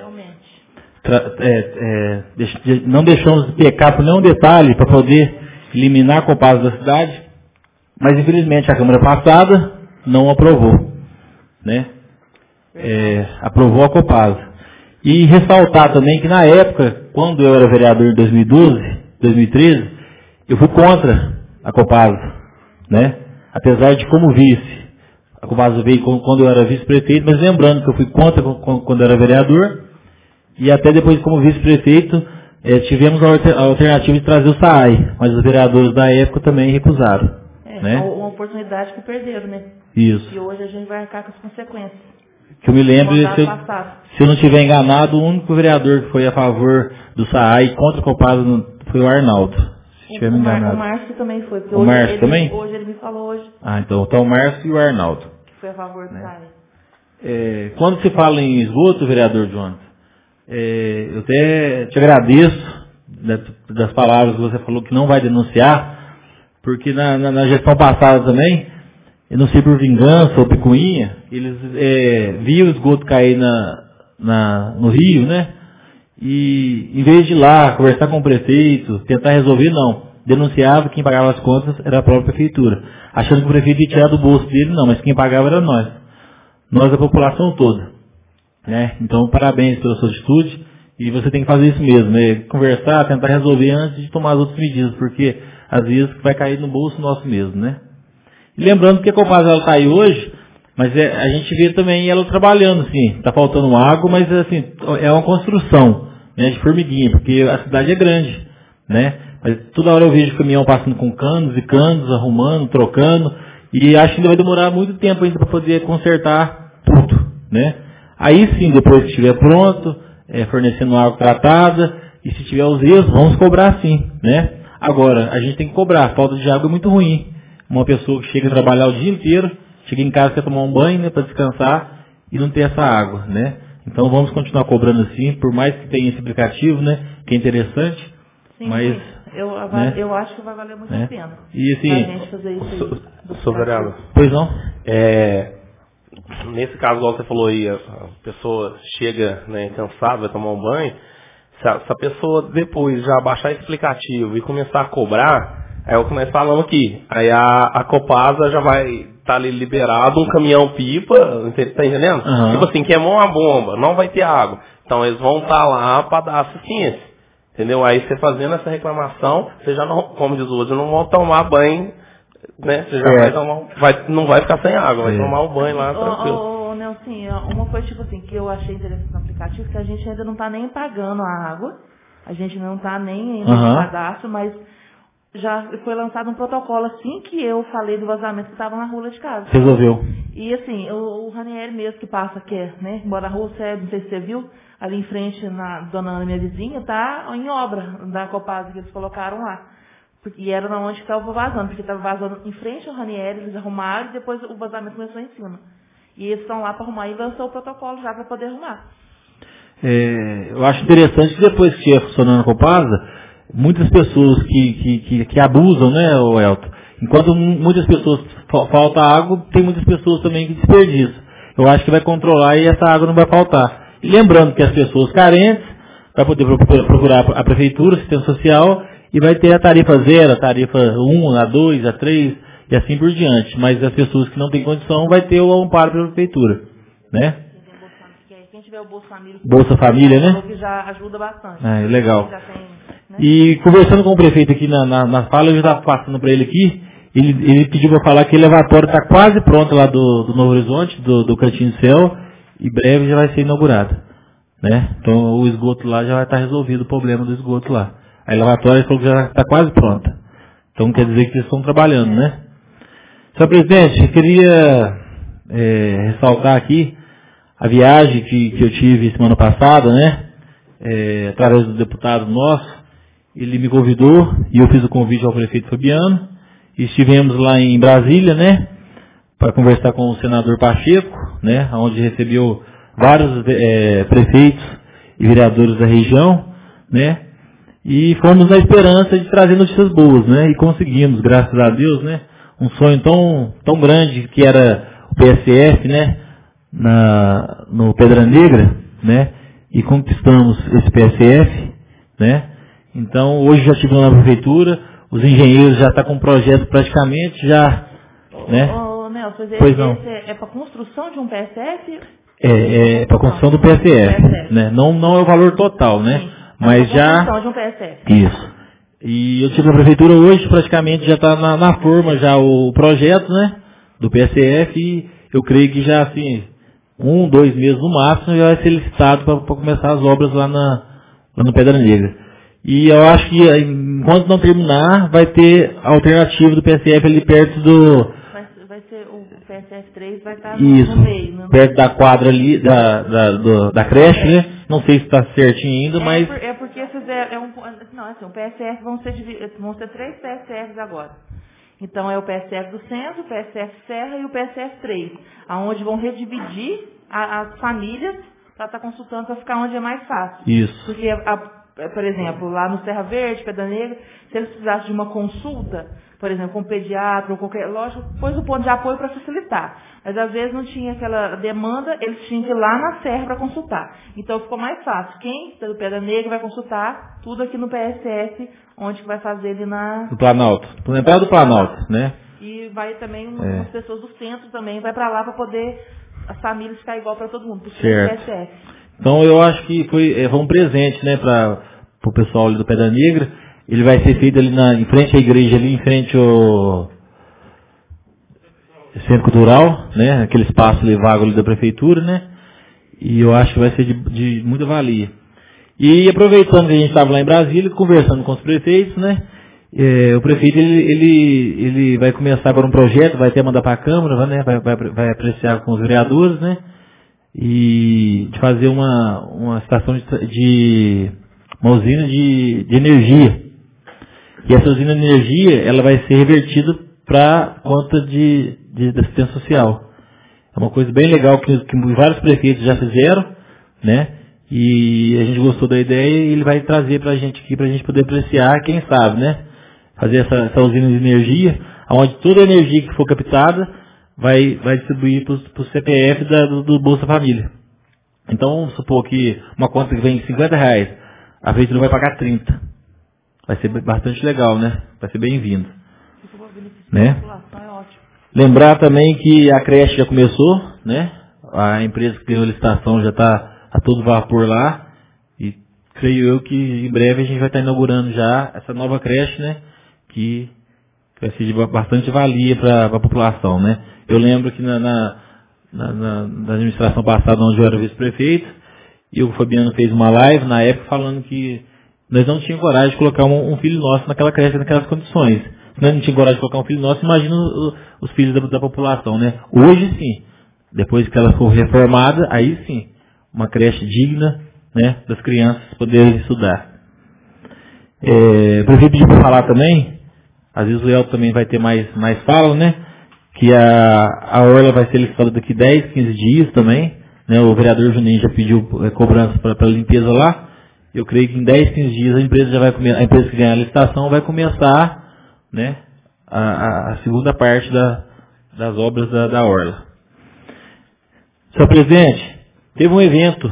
tra, é, é, deix, não deixamos de pecar por nenhum detalhe para poder eliminar a Copasa da cidade, mas infelizmente a Câmara passada não aprovou, né? É, aprovou a Copasa. E ressaltar também que na época, quando eu era vereador em dois mil e doze, dois mil e treze, eu fui contra a Copasa, né? Apesar de como vice, a Copasa veio quando eu era vice-prefeito, mas lembrando que eu fui contra quando eu era vereador, e até depois como vice-prefeito, É, tivemos a alternativa de trazer o S A I, mas os vereadores da época também recusaram. É, né? uma oportunidade que perderam, né? Isso. E hoje a gente vai arcar com as consequências. Que eu me lembro, se eu, se eu não estiver enganado, o único vereador que foi a favor do S A I contra a Copasa foi o Arnaldo. Se estiver me enganado. O Márcio também foi. Porque o hoje Márcio ele, também? Hoje ele me falou hoje. Ah, então tá o Márcio e o Arnaldo. Que foi a favor do né? S A I. É, quando se fala em esgoto, vereador Jonas, é, eu até te agradeço das palavras que você falou que não vai denunciar, porque na, na, na gestão passada também, eu não sei por vingança ou picuinha, eles é, viam o esgoto cair na, na, no rio, né? E em vez de ir lá conversar com o prefeito, tentar resolver, não. Denunciava, quem pagava as contas era a própria prefeitura. Achando que o prefeito ia tirar do bolso dele, não, mas quem pagava era nós. Nós, a população toda. Né? Então, parabéns pela sua atitude. E você tem que fazer isso mesmo, né? Conversar, tentar resolver antes de tomar as outras medidas, porque às vezes vai cair no bolso nosso mesmo, né? E lembrando que a Copasa está aí hoje, Mas é, a gente vê também ela trabalhando, assim, tá faltando água, mas assim, é uma construção, né, de formiguinha, porque a cidade é grande, né? Mas toda hora eu vejo o caminhão passando com canos e canos, arrumando, trocando, e acho que ainda vai demorar muito tempo ainda para poder consertar tudo, né? Aí sim, depois que estiver pronto, é, fornecendo água tratada, e se tiver os erros, vamos cobrar sim, né? Agora, a gente tem que cobrar, a falta de água é muito ruim. Uma pessoa que chega a trabalhar o dia inteiro, chega em casa, quer tomar um banho, né, para descansar, e não ter essa água, né? Então vamos continuar cobrando assim, por mais que tenha esse aplicativo, né, que é interessante, sim, mas... Eu, né? eu acho que vai valer muito né? a pena. E assim, a gente fazer isso aí. Sou vereador. Pois não? É, nesse caso, igual você falou aí, a, a pessoa chega, né, cansada, vai tomar um banho, se a, se a pessoa depois já baixar esse aplicativo e começar a cobrar, aí é o que nós falamos aqui, aí a, a Copasa já vai estar tá ali liberado um caminhão pipa, tá entendendo? Uhum. Tipo assim, queimou uma bomba, não vai ter água. Então eles vão estar tá lá para dar assistência. Entendeu? Aí você fazendo essa reclamação, você já não, como diz o outro, não vão tomar banho, né? Você já é. vai tomar, vai, não vai ficar sem água, vai é. tomar o banho lá Ô, tranquilo. ô, ô, Nelson, uma coisa tipo assim, que eu achei interessante no aplicativo, que a gente ainda não está nem pagando a água, a gente não está nem ainda Uhum. no cadastro, mas já foi lançado um protocolo assim que eu falei do vazamento que estava na rua de casa. Resolveu. E assim, o, o Ranieri mesmo que passa aqui, né? Mora na rua, você, não sei se você viu, ali em frente, na Dona Ana, minha vizinha, tá em obra da Copasa que eles colocaram lá. Porque, e era onde estava vazando, porque estava vazando em frente ao Ranieri, eles arrumaram e depois o vazamento começou em cima. E eles estão lá para arrumar e lançou o protocolo já para poder arrumar. É, eu acho interessante que depois que estiver funcionando a Copasa, muitas pessoas que, que, que, que abusam, né, o Elton? Enquanto muitas pessoas fa- falta água, tem muitas pessoas também que desperdiçam. Eu acho que vai controlar e essa água não vai faltar. E lembrando que as pessoas carentes vai poder procurar a prefeitura, assistência social, e vai ter a tarifa zero, a tarifa um, a dois, a três, e assim por diante. Mas as pessoas que não têm condição vai ter o amparo pela prefeitura, né? Quem tiver o Bolsa Família, Bolsa Família, né? que já ajuda bastante. É, legal. Já tem, né? E conversando com o prefeito aqui na, na, na fala, eu já estava passando para ele aqui, ele, ele pediu para falar que o elevatório está quase pronto lá do, do Novo Horizonte, do, do Cantinho do Céu, e breve já vai ser inaugurado, né? Então o esgoto lá já vai estar resolvido, o problema do esgoto lá. A elevatória ele falou que já está quase pronta. Então quer dizer que eles estão trabalhando, né? Senhor presidente, eu queria é, ressaltar aqui a viagem que, que eu tive semana passada, né? É, através do deputado nosso, ele me convidou e eu fiz o convite ao prefeito Fabiano. E estivemos lá em Brasília, né? Para conversar com o senador Pacheco, né? Onde recebeu vários é, prefeitos e vereadores da região, né? E fomos na esperança de trazer notícias boas, né? E conseguimos, graças a Deus, né? Um sonho tão, tão grande que era o P S F, né? Na, no Pedra Negra, né? E conquistamos esse P S F, né? Então, hoje já estive na prefeitura, os engenheiros já estão com o projeto praticamente, já, né? Ô, ô, Nelson, esse, Pois não. esse é, é para construção de um P S F? É, é para construção do P S F, né? Não, não é o valor total, né? Sim. Mas é já... construção de um P S F. Isso. E eu estive na prefeitura hoje, praticamente já está na, na forma já o projeto, né? Do P S F e eu creio que já, assim, um, dois meses no máximo já vai ser licitado para começar as obras lá, na, lá no Pedra Negra. E eu acho que enquanto não terminar, vai ter a alternativa do P S F ali perto do... Vai, vai ser o P S F três, vai estar Isso, no meio. No perto da quadra ali, da, da, do, da creche, né? Não sei se está certinho ainda, é, mas... por, é porque fizeram, é um, não, assim, o P S F vão ser, divi- vão ser três P S Fs agora. Então é o P S F do centro, o P S F Serra e o P S F três, aonde vão redividir a, as famílias para estar tá consultando para ficar onde é mais fácil. Isso. Porque, a, por exemplo, lá no Serra Verde, Pedra Negra, se eles precisassem de uma consulta, por exemplo, com um pediatra ou qualquer, lógico, pôs o ponto de apoio para facilitar. Mas às vezes não tinha aquela demanda, eles tinham que ir lá na Serra para consultar. Então ficou mais fácil. Quem está do Pedra Negra vai consultar tudo aqui no P S F, onde que vai fazer ele na... Do Planalto. Na entrada do Planalto, né? E vai também, umas É. pessoas do centro também, vai para lá para poder as famílias ficar igual para todo mundo, porque Certo. o P S F. Então eu acho que foi, é, foi um presente, né, para o pessoal ali do Pedra Negra. Ele vai ser feito ali na, em frente à igreja, ali em frente ao centro cultural, né? Aquele espaço ali vago ali da prefeitura, né? E eu acho que vai ser de, de muita valia. E aproveitando que a gente estava lá em Brasília, conversando com os prefeitos, né? É, o prefeito ele, ele, ele vai começar agora um projeto, vai até mandar para a Câmara, vai, né? vai, vai, vai apreciar com os vereadores, né? E de fazer uma, uma estação de, de uma usina de, de energia. E essa usina de energia ela vai ser revertida para conta de, de, de assistência social. É uma coisa bem legal que, que vários prefeitos já fizeram, né? E a gente gostou da ideia e ele vai trazer para a gente aqui, para a gente poder apreciar, quem sabe, né? Fazer essa, essa usina de energia, onde toda a energia que for captada vai, vai distribuir para o C P F da, do, do Bolsa Família. Então, vamos supor que uma conta que vem cinquenta reais, a prefeitura vai pagar trinta. Vai ser bastante legal, né? Vai ser bem-vindo. Né? Lembrar também que a creche já começou, né? A empresa que ganhou a licitação já está a todo vapor lá. E creio eu que em breve a gente vai estar inaugurando já essa nova creche, né? Que vai ser de bastante valia para a população, né? Eu lembro que na, na, na, na administração passada, onde eu era vice-prefeito, e o Fabiano fez uma live na época falando que nós não tínhamos coragem de colocar um, um filho nosso naquela creche, naquelas condições. Se nós não tínhamos coragem de colocar um filho nosso, imagina o, os filhos da, da população, né? Hoje sim, depois que ela for reformada, aí sim, uma creche digna, né, das crianças poderem estudar. É, o prefeito pediu para falar também, às vezes o Elton também vai ter mais, mais fala, né? Que a, a Orla vai ser licitada daqui dez, quinze dias também, né? O vereador Juninho já pediu é, cobrança para a limpeza lá. Eu creio que em dez, quinze dias a empresa já vai começar, a empresa que ganhar a licitação vai começar, né, a, a segunda parte da, das obras da, da Orla. Senhor presidente, teve um evento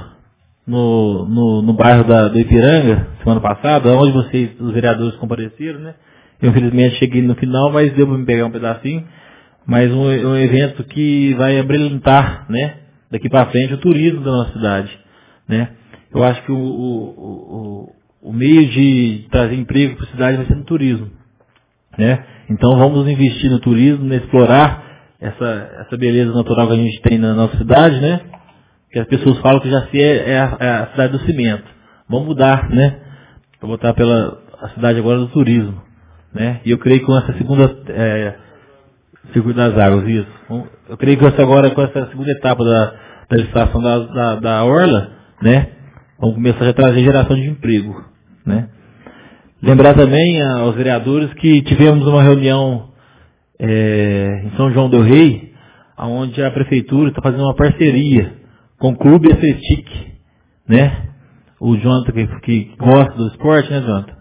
no, no, no bairro da, do Ipiranga, semana passada, onde vocês, os vereadores, compareceram, né? Eu, infelizmente, cheguei no final, mas deu para me pegar um pedacinho. Mas um, um evento que vai abrilhantar, né, daqui para frente, o turismo da nossa cidade, né? Eu acho que o, o, o, o meio de trazer emprego para a cidade vai ser no turismo, né? Então vamos investir no turismo, né, explorar essa, essa beleza natural que a gente tem na nossa cidade, né? Que as pessoas falam que Jaci é, é, a, é a cidade do cimento. Vamos mudar, né? Para botar pela a cidade agora do turismo, né? E eu creio que com essa segunda é, circuito das águas, isso. Eu creio que essa agora com essa segunda etapa da, da licitação da, da, da Orla, né? Vamos começar a trazer geração de emprego, né? Lembrar também aos vereadores que tivemos uma reunião é, em São João del Rei, onde a prefeitura está fazendo uma parceria com o Clube Atletic, né? O Jonathan que, que gosta do esporte, né, Jonathan?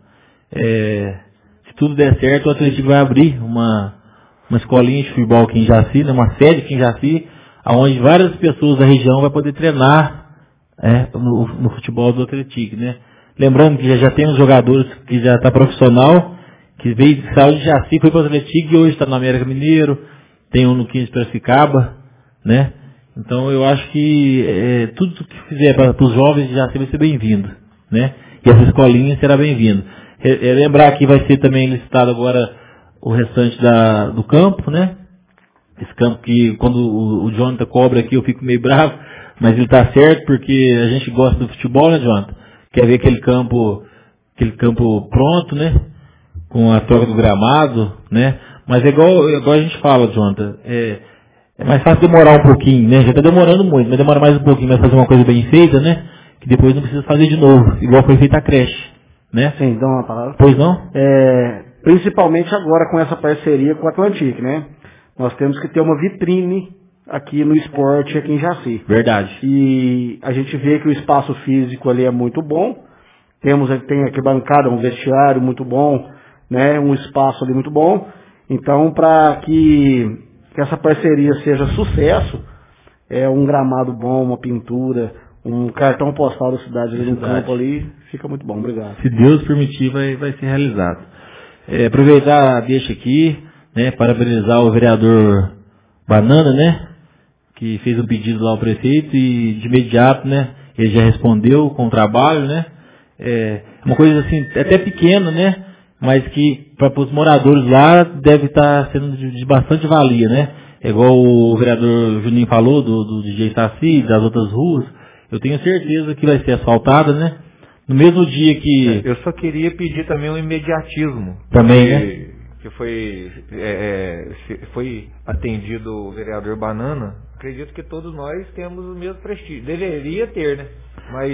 É, se tudo der certo, o Atletic vai abrir uma, uma escolinha de futebol aqui em Jaci, né? Uma sede aqui em Jaci, onde várias pessoas da região vão poder treinar é, no, no futebol do Atletic, né? Lembrando que já, já tem uns jogadores que já está profissional, que veio de saúde de Jaci, foi para o Atletic e hoje está no América Mineiro, tem um no quinze de Piracicaba, né? Então eu acho que é, tudo que fizer para os jovens de Jaci vai ser bem-vindo, né? E essa escolinha será bem-vindo. É, é, lembrar que vai ser também licitado agora o restante da, do campo, né? Esse campo que quando o, o Jonathan cobra aqui eu fico meio bravo, mas ele está certo porque a gente gosta do futebol, né, Jonathan? Quer ver aquele campo, aquele campo pronto, né? Com a troca do gramado, né? Mas é igual, igual a gente fala, Jonathan, é, é mais fácil demorar um pouquinho, né? Já está demorando muito, mas demora mais um pouquinho, mas fazer uma coisa bem feita, né? Que depois não precisa fazer de novo, igual foi feita a creche, né? Sim, dá uma palavra. Pois não? É, principalmente agora com essa parceria com o Atlantic, né? Nós temos que ter uma vitrine aqui no esporte, aqui em Jaci. Verdade. E a gente vê que o espaço físico ali é muito bom. Temos, tem aqui bancada, um vestiário muito bom, né? Um espaço ali muito bom. Então, para que, que essa parceria seja sucesso, é um gramado bom, uma pintura, um cartão postal da cidade ali no campo ali, fica muito bom. Obrigado. Se Deus permitir, vai, vai ser realizado. É, aproveitar, deixa aqui, né? Parabenizar o vereador Banana, né? Que fez um pedido lá ao prefeito e de imediato, né, ele já respondeu com o trabalho, né, é uma coisa assim, até pequena, né, mas que para os moradores lá deve estar sendo de, de bastante valia, né. É igual o vereador Juninho falou, do, do D J Saci, das outras ruas, eu tenho certeza que vai ser asfaltada, né? No mesmo dia que... Eu só queria pedir também um imediatismo. Também, que, né? Que foi, é, foi atendido o vereador Banana. Acredito que todos nós temos o mesmo prestígio. Deveria ter, né? Mas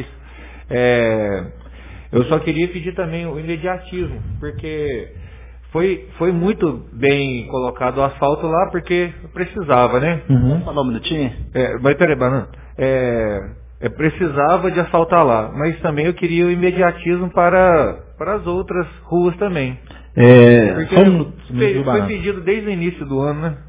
é, eu só queria pedir também o imediatismo, porque foi, foi muito bem colocado o asfalto lá, porque precisava, né? Uhum. Falar um minutinho? É, mas peraí, Banana. É, é, precisava de asfaltar lá, mas também eu queria o imediatismo para, para as outras ruas também. É, Porque só um minuto, foi, foi pedido desde o início do ano, né?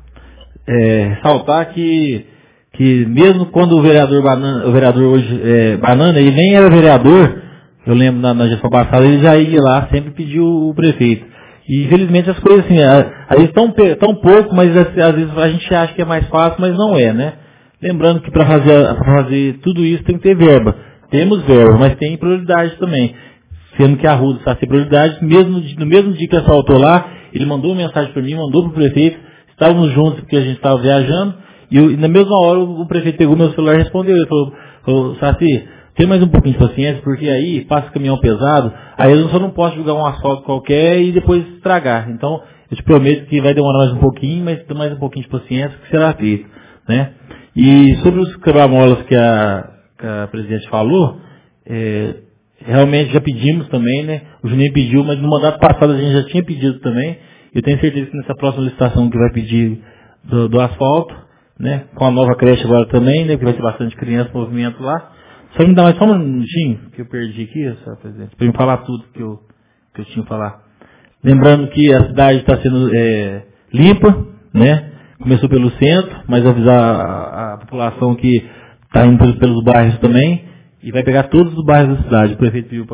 É, ressaltar que, que mesmo quando o vereador Banana, o vereador hoje, é, Banana, ele nem era vereador, eu lembro na, na gestão passada, ele já ia lá, sempre pediu o prefeito. E infelizmente as coisas assim, às vezes tão, tão pouco, mas às vezes a gente acha que é mais fácil, mas não é, né? Lembrando que para fazer, pra fazer tudo isso tem que ter verba. Temos verba, mas tem prioridade também. Sendo que a rua está sem prioridade, mesmo, no mesmo dia que asfaltou lá, ele mandou uma mensagem para mim, mandou para o prefeito, estávamos juntos porque a gente estava viajando, e, eu, e na mesma hora o, o prefeito pegou meu celular e respondeu, ele falou, falou, Saci, tem mais um pouquinho de paciência, porque aí passa caminhão pesado, aí eu só não posso jogar um asfalto qualquer e depois estragar. Então, eu te prometo que vai demorar mais um pouquinho, mas tem mais um pouquinho de paciência que será feito, né? E sobre os quebra-molas que a, que a presidente falou, é, realmente já pedimos também, né? O Juninho pediu, mas no mandato passado a gente já tinha pedido também. Eu tenho certeza que nessa próxima licitação que vai pedir do, do asfalto, né? Com a nova creche agora também, né? Porque vai ter bastante criança, movimento lá. Só me dá mais só um minutinho, que eu perdi aqui, senhora presidente, para me falar tudo que eu, que eu tinha que falar. Lembrando que a cidade está sendo é, limpa, né? Começou pelo centro, mas avisar a, a população que está indo pelos, pelos bairros também, e vai pegar todos os bairros da cidade. O prefeito pediu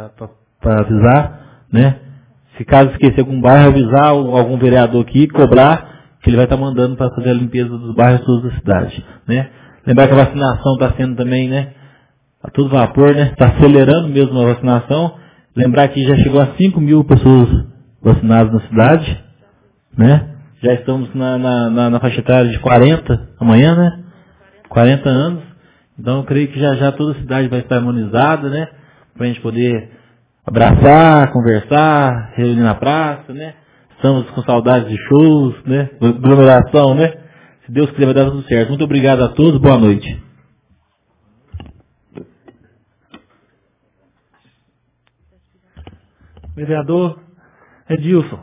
para avisar, né? Se caso esquecer algum bairro, avisar algum vereador aqui, cobrar, que ele vai estar tá mandando para fazer a limpeza dos bairros todos da cidade, né? Lembrar que a vacinação está sendo também, né? A todo vapor, né? Está acelerando mesmo a vacinação. Lembrar que já chegou a cinco mil pessoas vacinadas na cidade, né? Já estamos na, na, na, na faixa etária de quarenta amanhã, né? quarenta anos. Então eu creio que já já toda a cidade vai estar imunizada, né? Para a gente poder abraçar, conversar, reunir na praça, né? Estamos com saudades de shows, né? Aglomeração, né? Se Deus quiser vai dar tudo certo. Muito obrigado a todos, boa noite. Vereador Edilson.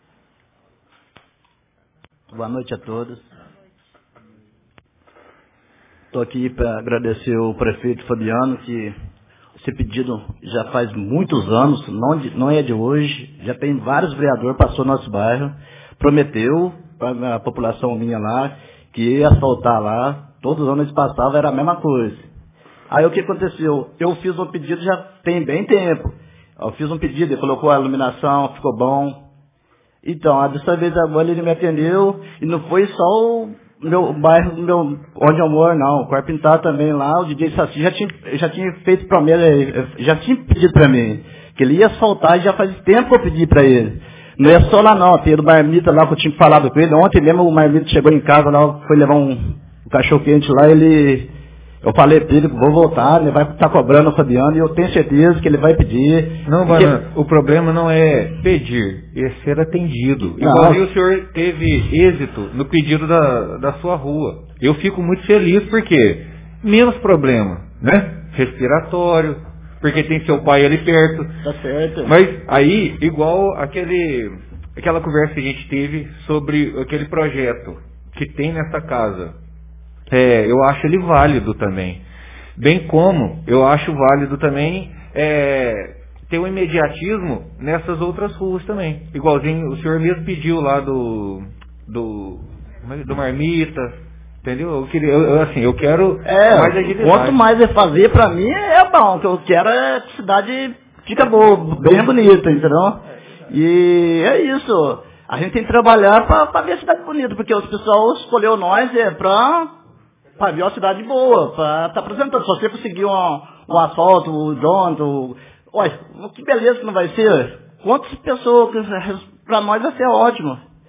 Boa noite a todos. Estou aqui para agradecer o prefeito Fabiano, que esse pedido já faz muitos anos, não, de, não é de hoje, já tem vários vereadores, passou no nosso bairro, prometeu para a população minha lá, que ia asfaltar lá, todos os anos eles passavam, era a mesma coisa. Aí o que aconteceu? Eu fiz um pedido já tem bem tempo. Eu fiz um pedido, ele colocou a iluminação, ficou bom. Então, dessa vez agora ele me atendeu, e não foi só o meu bairro, meu, onde eu moro, não. O Carpintar também lá, o D J Saci já tinha, já tinha feito promessa, já tinha pedido para mim, que ele ia asfaltar, e já faz tempo que eu pedi para ele. Não é só lá não, tem o Marmita lá que eu tinha falado com ele. Ontem mesmo o Marmita chegou em casa lá, foi levar um, um cachorro quente lá, ele... Eu falei para ele que vou voltar, ele vai estar cobrando o Fabiano, e eu tenho certeza que ele vai pedir. Não, porque... Banana, o problema não é pedir, é ser atendido. Igual o senhor teve êxito no pedido da, da sua rua. Eu fico muito feliz porque menos problema, né? Respiratório, porque tem seu pai ali perto. Tá certo. Mas aí, igual aquele, aquela conversa que a gente teve sobre aquele projeto que tem nessa casa. É, eu acho ele válido também. Bem como eu acho válido também é, ter um imediatismo nessas outras ruas também. Igualzinho o senhor mesmo pediu lá do do, do Marmita, entendeu? Eu queria, eu, assim, eu quero é, mais agilidade. Quanto mais ele fazer pra mim é bom, o que eu quero é que a cidade fica boa, bem bonita, entendeu? E é isso. A gente tem que trabalhar pra, pra ver a cidade bonita, porque os pessoal escolheu nós é pra para ver uma cidade boa, para estar tá apresentando. Se você conseguir um, um asfalto, o John, olha, que beleza que não vai ser. Quantas pessoas, para nós vai ser ótimo.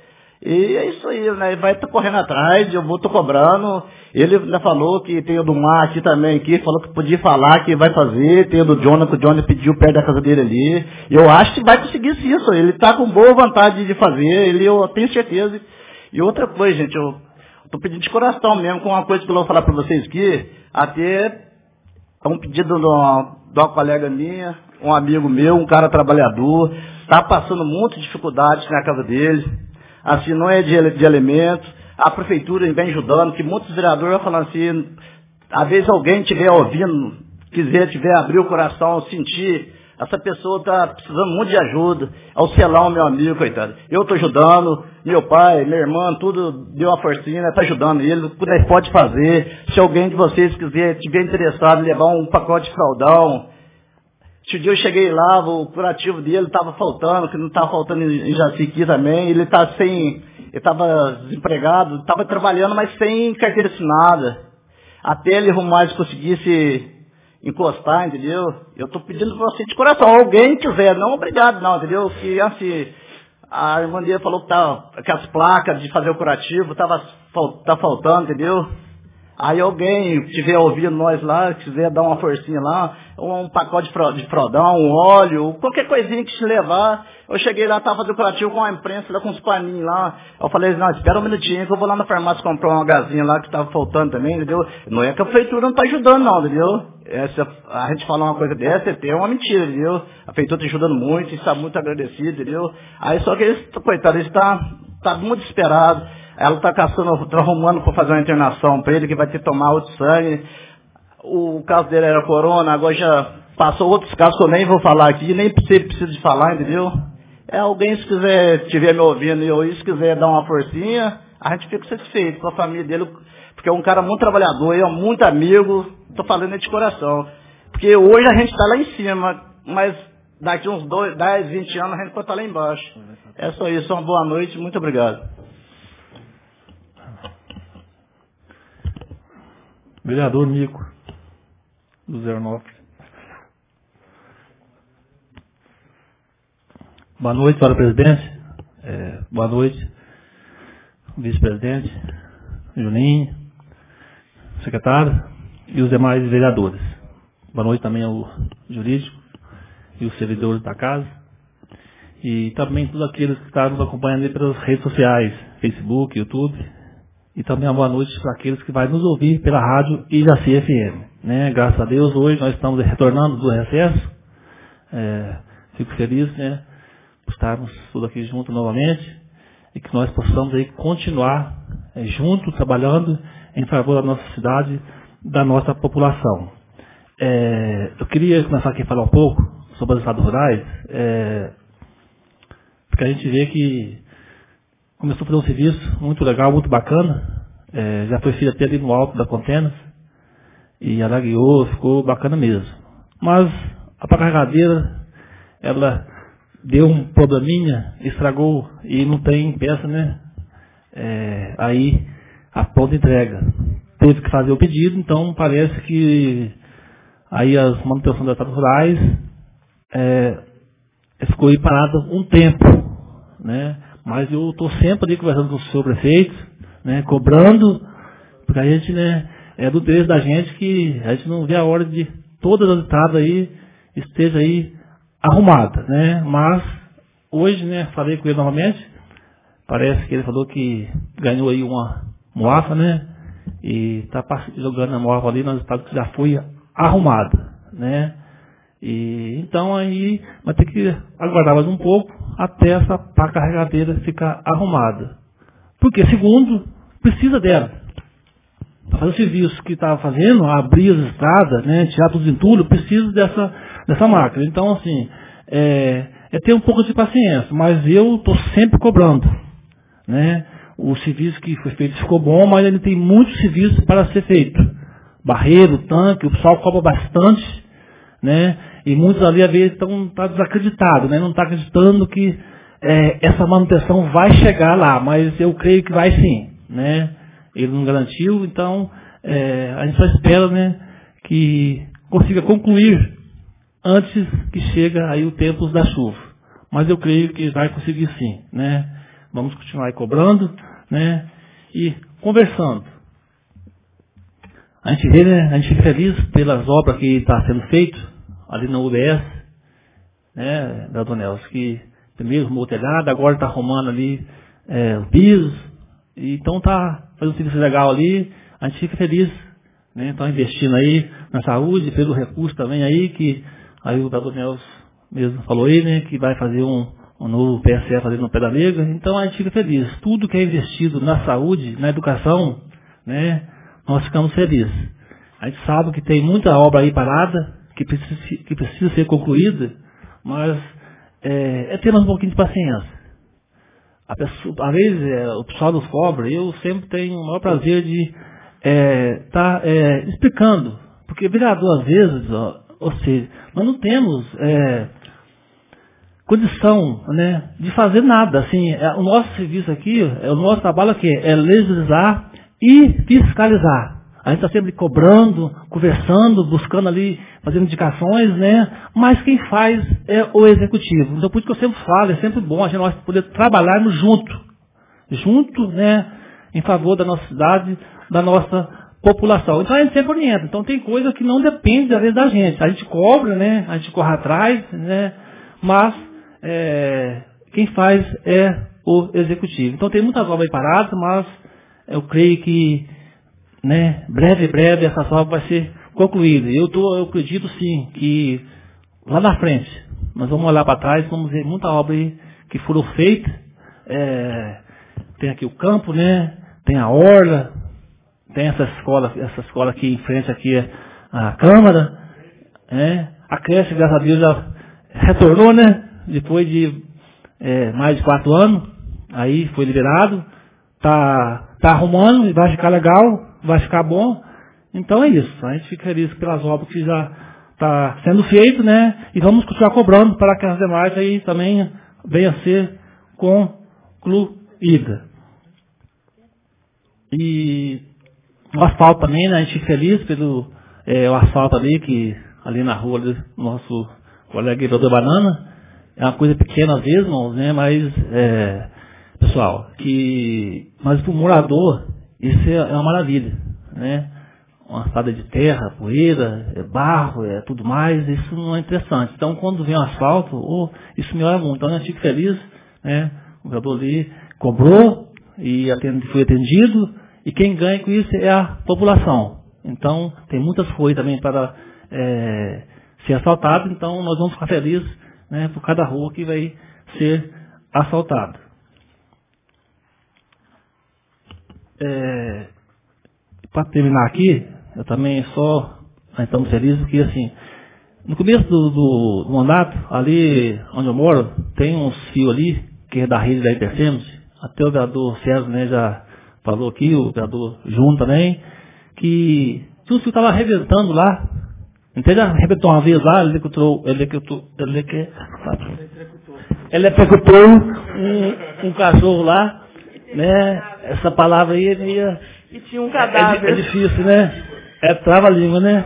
E é isso aí, né? Ele vai estar correndo atrás, eu vou estar cobrando. Ele ainda falou que tem o do Mar aqui também, aqui, falou que podia falar que vai fazer. Tem o do Jonathan, que o Jonathan pediu perto da casa dele ali. Eu acho que vai conseguir isso. Ele está com boa vontade de fazer, ele, eu tenho certeza. E outra coisa, gente, eu estou pedindo de coração mesmo, com uma coisa que eu vou falar para vocês aqui, até é um pedido de uma, de uma colega minha, um amigo meu, um cara trabalhador, está passando muitas dificuldades na casa dele. Assim, não é de, de alimentos, a prefeitura vem ajudando, que muitos vereadores vão falando assim, às vezes alguém estiver ouvindo, quiser, tiver abrir o coração, sentir, essa pessoa está precisando muito de ajuda, é o Celão, meu amigo, coitado. Eu estou ajudando, meu pai, minha irmã, tudo deu uma forcinha, está ajudando ele, tudo ele pode fazer. Se alguém de vocês quiser, tiver interessado em levar um pacote de fraldão, esse dia eu cheguei lá, o curativo dele estava faltando, que não estava faltando em Jaciqui também, ele está sem, ele estava desempregado, estava trabalhando, mas sem carteira assinada. Até ele arrumar e conseguisse encostar, entendeu? Eu estou pedindo para você de coração, alguém quiser, não obrigado não, entendeu? Que assim, a irmã dele falou que, tá, que as placas de fazer o curativo estavam tá faltando, entendeu? Aí alguém estiver ouvindo nós lá, quiser dar uma forcinha lá, um pacote de fraldão, um óleo, qualquer coisinha que te levar. Eu cheguei lá, estava fazendo o curativo com a imprensa, lá com os paninhos lá. Eu falei, não, espera um minutinho que eu vou lá na farmácia comprar uma gazinha lá que estava faltando também, entendeu? Não é que a prefeitura não está ajudando não, entendeu? Essa, a gente falar uma coisa dessa é uma mentira, entendeu? A prefeitura está ajudando muito, está muito agradecido, entendeu? Aí só que eles, coitado, eles estão tá muito desesperados. Ela está caçando, está arrumando para fazer uma internação para ele, que vai ter que tomar outro sangue. O caso dele era corona, agora já passou outros casos que eu nem vou falar aqui, nem preciso de falar, entendeu? É alguém, se quiser, estiver me ouvindo e se quiser dar uma forcinha, a gente fica satisfeito com a família dele, porque é um cara muito trabalhador, é muito amigo, estou falando de coração. Porque hoje a gente está lá em cima, mas daqui uns dois, dez, vinte anos a gente pode estar lá embaixo. É só isso, uma boa noite, muito obrigado. Vereador Nico, do zero nove. Boa noite, senhora presidente. É, boa noite, vice-presidente, Juninho, secretário e os demais vereadores. Boa noite também ao jurídico e os servidores da casa. E também todos aqueles que estão nos acompanhando aí pelas redes sociais, Facebook, YouTube. E também uma boa noite para aqueles que vão nos ouvir pela rádio Ijaci F M. Né? Graças a Deus, hoje nós estamos retornando do recesso. É, fico feliz, né, por estarmos todos aqui juntos novamente e que nós possamos aí continuar é, juntos, trabalhando em favor da nossa cidade, da nossa população. É, eu queria começar aqui a falar um pouco sobre os estados rurais, é, porque a gente vê que começou a fazer um serviço muito legal, muito bacana. É, já foi feito até ali no alto da Contenas. E alagueou, ficou bacana mesmo. Mas a carregadeira, ela deu um probleminha, estragou e não tem peça, né? É, aí a pronta entrega. Teve que fazer o pedido, então parece que aí as manutenções das estados rurais é, ficou aí parada um tempo, né? Mas eu estou sempre ali conversando com o senhor prefeito, né, cobrando, porque a gente, né, é do interesse da gente que a gente não vê a hora de todas as estradas aí esteja aí arrumada, né? Mas hoje, né, falei com ele novamente, parece que ele falou que ganhou aí uma moafa, né? E está jogando a moafa ali nas estradas que já foi arrumada, né? E então aí vai ter que aguardar mais um pouco até essa pá carregadeira ficar arrumada. Porque, segundo, precisa dela. Para fazer o serviço que estava fazendo, abrir as estradas, né, tirar tudo os entulhos, precisa dessa, dessa máquina. Então, assim, é, é ter um pouco de paciência, mas eu estou sempre cobrando. Né? O serviço que foi feito ficou bom, mas ainda tem muito serviço para ser feito. Barreiro, tanque, o pessoal cobra bastante, né? E muitos ali, às vezes, estão tá desacreditados, né? Não estão tá acreditando que é, essa manutenção vai chegar lá, mas eu creio que vai sim, né? Ele não garantiu, então é, a gente só espera, né, que consiga concluir antes que chegue aí o tempo da chuva. Mas eu creio que vai conseguir sim, né? vamos continuar aí cobrando, né? E conversando. A gente vê, né? A gente fica feliz pelas obras que está sendo feitas ali na U B S, né, da Dona Nelson, que primeiro arrumou o telhado, agora está arrumando ali é, o piso, e então está fazendo um serviço legal ali, a gente fica feliz, né? Estão investindo aí na saúde, pelo recurso também aí, que aí o Dona Nelson mesmo falou aí, né, que vai fazer um, um novo P S F ali no Pé da Negra, então a gente fica feliz. Tudo que é investido na saúde, na educação, né, nós ficamos felizes. A gente sabe que tem muita obra aí parada, que precisa, que precisa ser concluída, mas é, é ter mais um pouquinho de paciência. A pessoa, às vezes, é, o pessoal nos cobra, eu sempre tenho o maior prazer de estar é, tá, é, explicando, porque vereador, às vezes, ó, ou seja, nós não temos é, condição, né, de fazer nada. Assim, é, o nosso serviço aqui, é, o nosso trabalho aqui é legislar e fiscalizar. A gente está sempre cobrando, conversando, buscando ali, fazendo indicações, né? Mas quem faz é o executivo. Então, por isso que eu sempre falo, é sempre bom a gente nós poder trabalharmos junto. Junto, né? Em favor da nossa cidade, da nossa população. Então, a gente sempre orienta. Então, tem coisa que não depende, às vezes, da gente. A gente cobra, né? A gente corre atrás, né? Mas, é, quem faz é o executivo. Então, tem muitas obras aí paradas, mas eu creio que, né, breve, breve, essa obra vai ser concluída. Eu, tô, eu acredito, sim, que lá na frente, nós vamos olhar para trás, vamos ver muita obra aí que foram feitas. É, tem aqui o campo, né, tem a orla, tem essa escola, essa escola aqui em frente, aqui é a Câmara, né, a creche, graças a Deus, já retornou, né, depois de é, mais de quatro anos, aí foi liberado, tá, tá arrumando e vai ficar legal, vai ficar bom. Então é isso. A gente fica feliz pelas obras que já está sendo feito, né? E vamos continuar cobrando para que as demais aí também venham a ser concluídas. E o asfalto também, né? A gente fica feliz pelo é, o asfalto ali, que ali na rua do nosso colega Doutor Banana. É uma coisa pequena às vezes, irmãos, né? Mas, é, pessoal, que mas para o morador isso é uma maravilha, né? Uma estrada de terra, poeira, é barro, é tudo mais, isso não é interessante. Então, quando vem o asfalto, oh, isso melhora muito. Então, eu fico feliz, né? O vereador ali cobrou e atende, foi atendido, e quem ganha com isso é a população. Então, tem muitas coisas também para é, ser asfaltado, então nós vamos ficar felizes, né, por cada rua que vai ser asfaltada. É, para terminar aqui, eu também só estamos felizes porque, assim, no começo do, do, do mandato, ali onde eu moro, tem uns fios ali, que é da rede da Intercems, até o vereador César, né, já falou aqui, o vereador Júnior também, que tudo que estava arrebentando lá, entende? Arrebentou uma vez lá, ele eletrocutou, ele eletrocutou, ele eletrocutou um, um cachorro lá, né? Essa palavra aí, ele ia... E tinha um cadáver. É, é difícil, né? É trava-língua, né?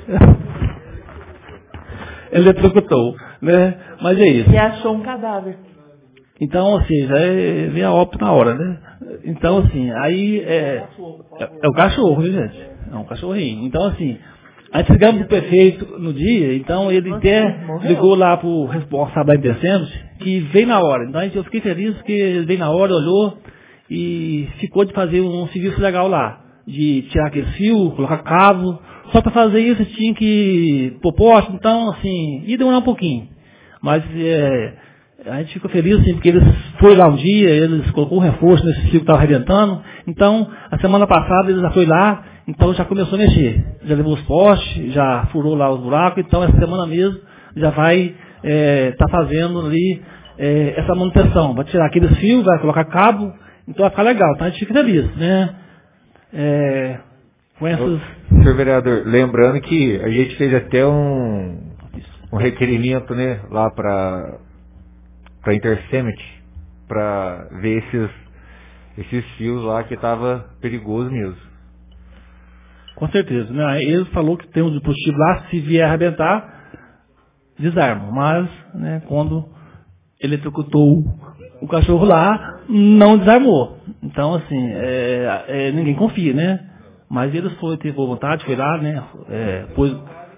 Ele eletrocutou, né? Mas é isso. E achou um cadáver. Então, ou seja, é, vem a óbito na hora, né? Então, assim, aí é, é, é o cachorro, viu, gente? É um cachorrinho. Então, assim, aí chegamos pro prefeito no dia, então ele até ligou lá pro responsável da Intercems, que veio na hora. Então, eu fiquei feliz porque ele veio na hora, olhou e ficou de fazer um serviço legal lá, de tirar aquele fio, colocar cabo. Só para fazer isso tinha que pôr poste, então, assim, ia demorar um pouquinho. Mas é, a gente ficou feliz, assim, porque eles foram lá um dia, eles colocou um reforço nesse fio que estava arrebentando. Então, a semana passada eles já foi lá, então já começou a mexer. Já levou os postes, já furou lá os buracos, então essa semana mesmo já vai estar é, tá fazendo ali é, essa manutenção. Vai tirar aqueles fios, vai colocar cabo, então vai ficar legal, então a gente fica feliz, né? É, com essas... Senhor vereador, lembrando que a gente fez até um, um requerimento, né, lá para para Intercemet, para ver esses, esses fios lá que estava perigoso mesmo. Com certeza, né? Ele falou que tem um dispositivo lá, se vier arrebentar, desarma. Mas, né, quando ele eletrocutou o cachorro lá, não desarmou. Então, assim, é, é, ninguém confia, né? Mas eles foi, teve vontade, foi lá, né? É, pôs,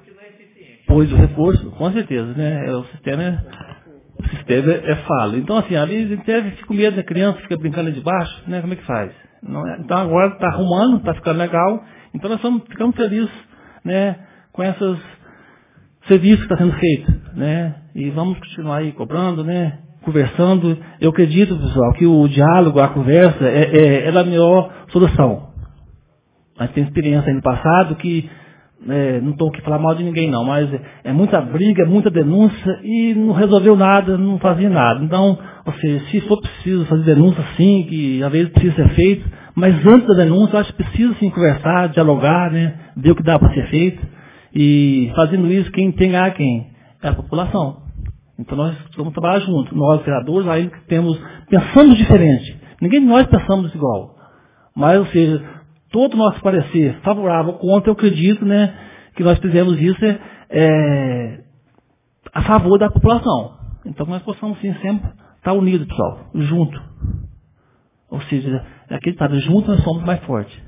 pôs o reforço, com certeza, né? O sistema é, o sistema é, é falho. Então, assim, ali a gente fica com medo da criança, fica brincando de baixo, né? Como é que faz? Não é? Então, agora está arrumando, está ficando legal. Então, nós estamos, ficamos felizes, né? Com esses serviços que está sendo feito, né? E vamos continuar aí cobrando, né? Conversando. Eu acredito, pessoal, que o diálogo, a conversa é, é, é a melhor solução. Nós temos experiência aí no passado que, é, não estou aqui falar mal de ninguém não, mas é, é muita briga, muita denúncia e não resolveu nada, não fazia nada. Então, ou seja, se for preciso fazer denúncia sim, que às vezes precisa ser feito, mas antes da denúncia eu acho que precisa sim conversar, dialogar, né? Ver o que dá para ser feito. E fazendo isso, quem tem a quem? É a população. Então nós vamos trabalhar juntos. Nós, vereadores, aí temos, pensamos diferente. Ninguém de nós pensamos igual. Mas, ou seja, todo o nosso parecer favorável ou contra, eu acredito, né, que nós fizemos isso é, é, a favor da população. Então nós possamos sim sempre estar unidos, pessoal, junto. Ou seja, acreditar, juntos nós somos mais fortes.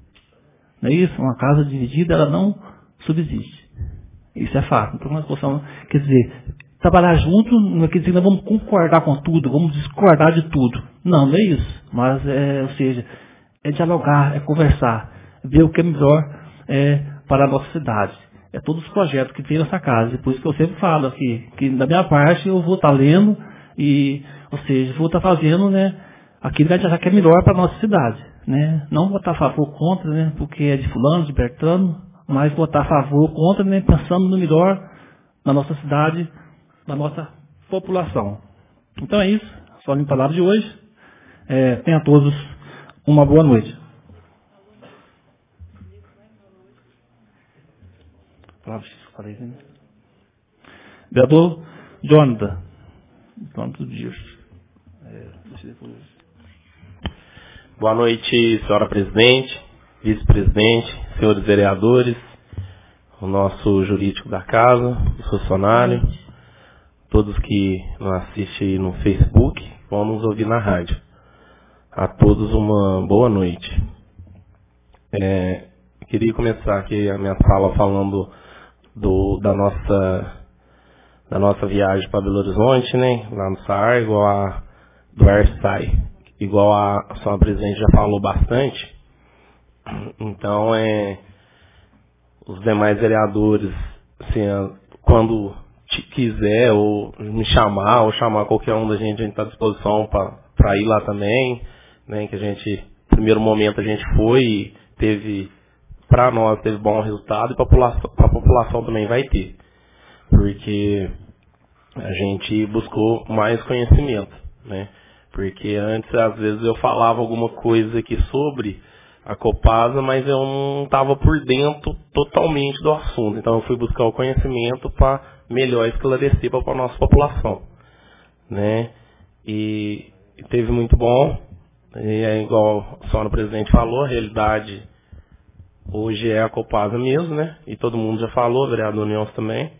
Não é isso? Uma casa dividida, ela não subsiste. Isso é fato. Então nós possamos, quer dizer, trabalhar junto não quer dizer que nós vamos concordar com tudo, vamos discordar de tudo. Não, não é isso. Mas, é, ou seja, é dialogar, é conversar, ver o que é melhor é, para a nossa cidade. É todos os projetos que tem nessa casa. Por isso que eu sempre falo aqui, que da minha parte eu vou estar lendo e, ou seja, vou estar fazendo, né, aquilo que a gente achar que é melhor para a nossa cidade. Né? Não vou estar a favor ou contra, né, porque é de fulano, de Bertrano, mas votar a favor ou contra, né, pensando no melhor da nossa cidade, da nossa população. Então é isso, só a palavra de hoje. É, tenha a todos uma boa noite. Vereador Jonathan. Jonathan Dias. É, boa noite, senhora presidente, vice-presidente, senhores vereadores, o nosso jurídico da casa, o funcionário, todos que nos assistem no Facebook, vão nos ouvir na rádio. A todos uma boa noite. É, queria começar aqui a minha fala falando do, da, nossa, da nossa viagem para Belo Horizonte, né? Lá no Saar, igual a do Airstai, igual a senhora presidente já falou bastante. Então, é, os demais vereadores, assim, quando quiser ou me chamar, ou chamar qualquer um da gente, a gente está à disposição para ir lá também, né, que a gente, no primeiro momento a gente foi e teve, para nós, teve bom resultado e para a população também vai ter, porque a gente buscou mais conhecimento, né, porque antes, às vezes, eu falava alguma coisa aqui sobre a Copasa, mas eu não estava por dentro totalmente do assunto. Então eu fui buscar o conhecimento para melhor esclarecer para a nossa população, né? E, e teve muito bom. E é igual a senhora presidente falou, a realidade hoje é a Copasa mesmo, né? E todo mundo já falou, o vereador Nelson também.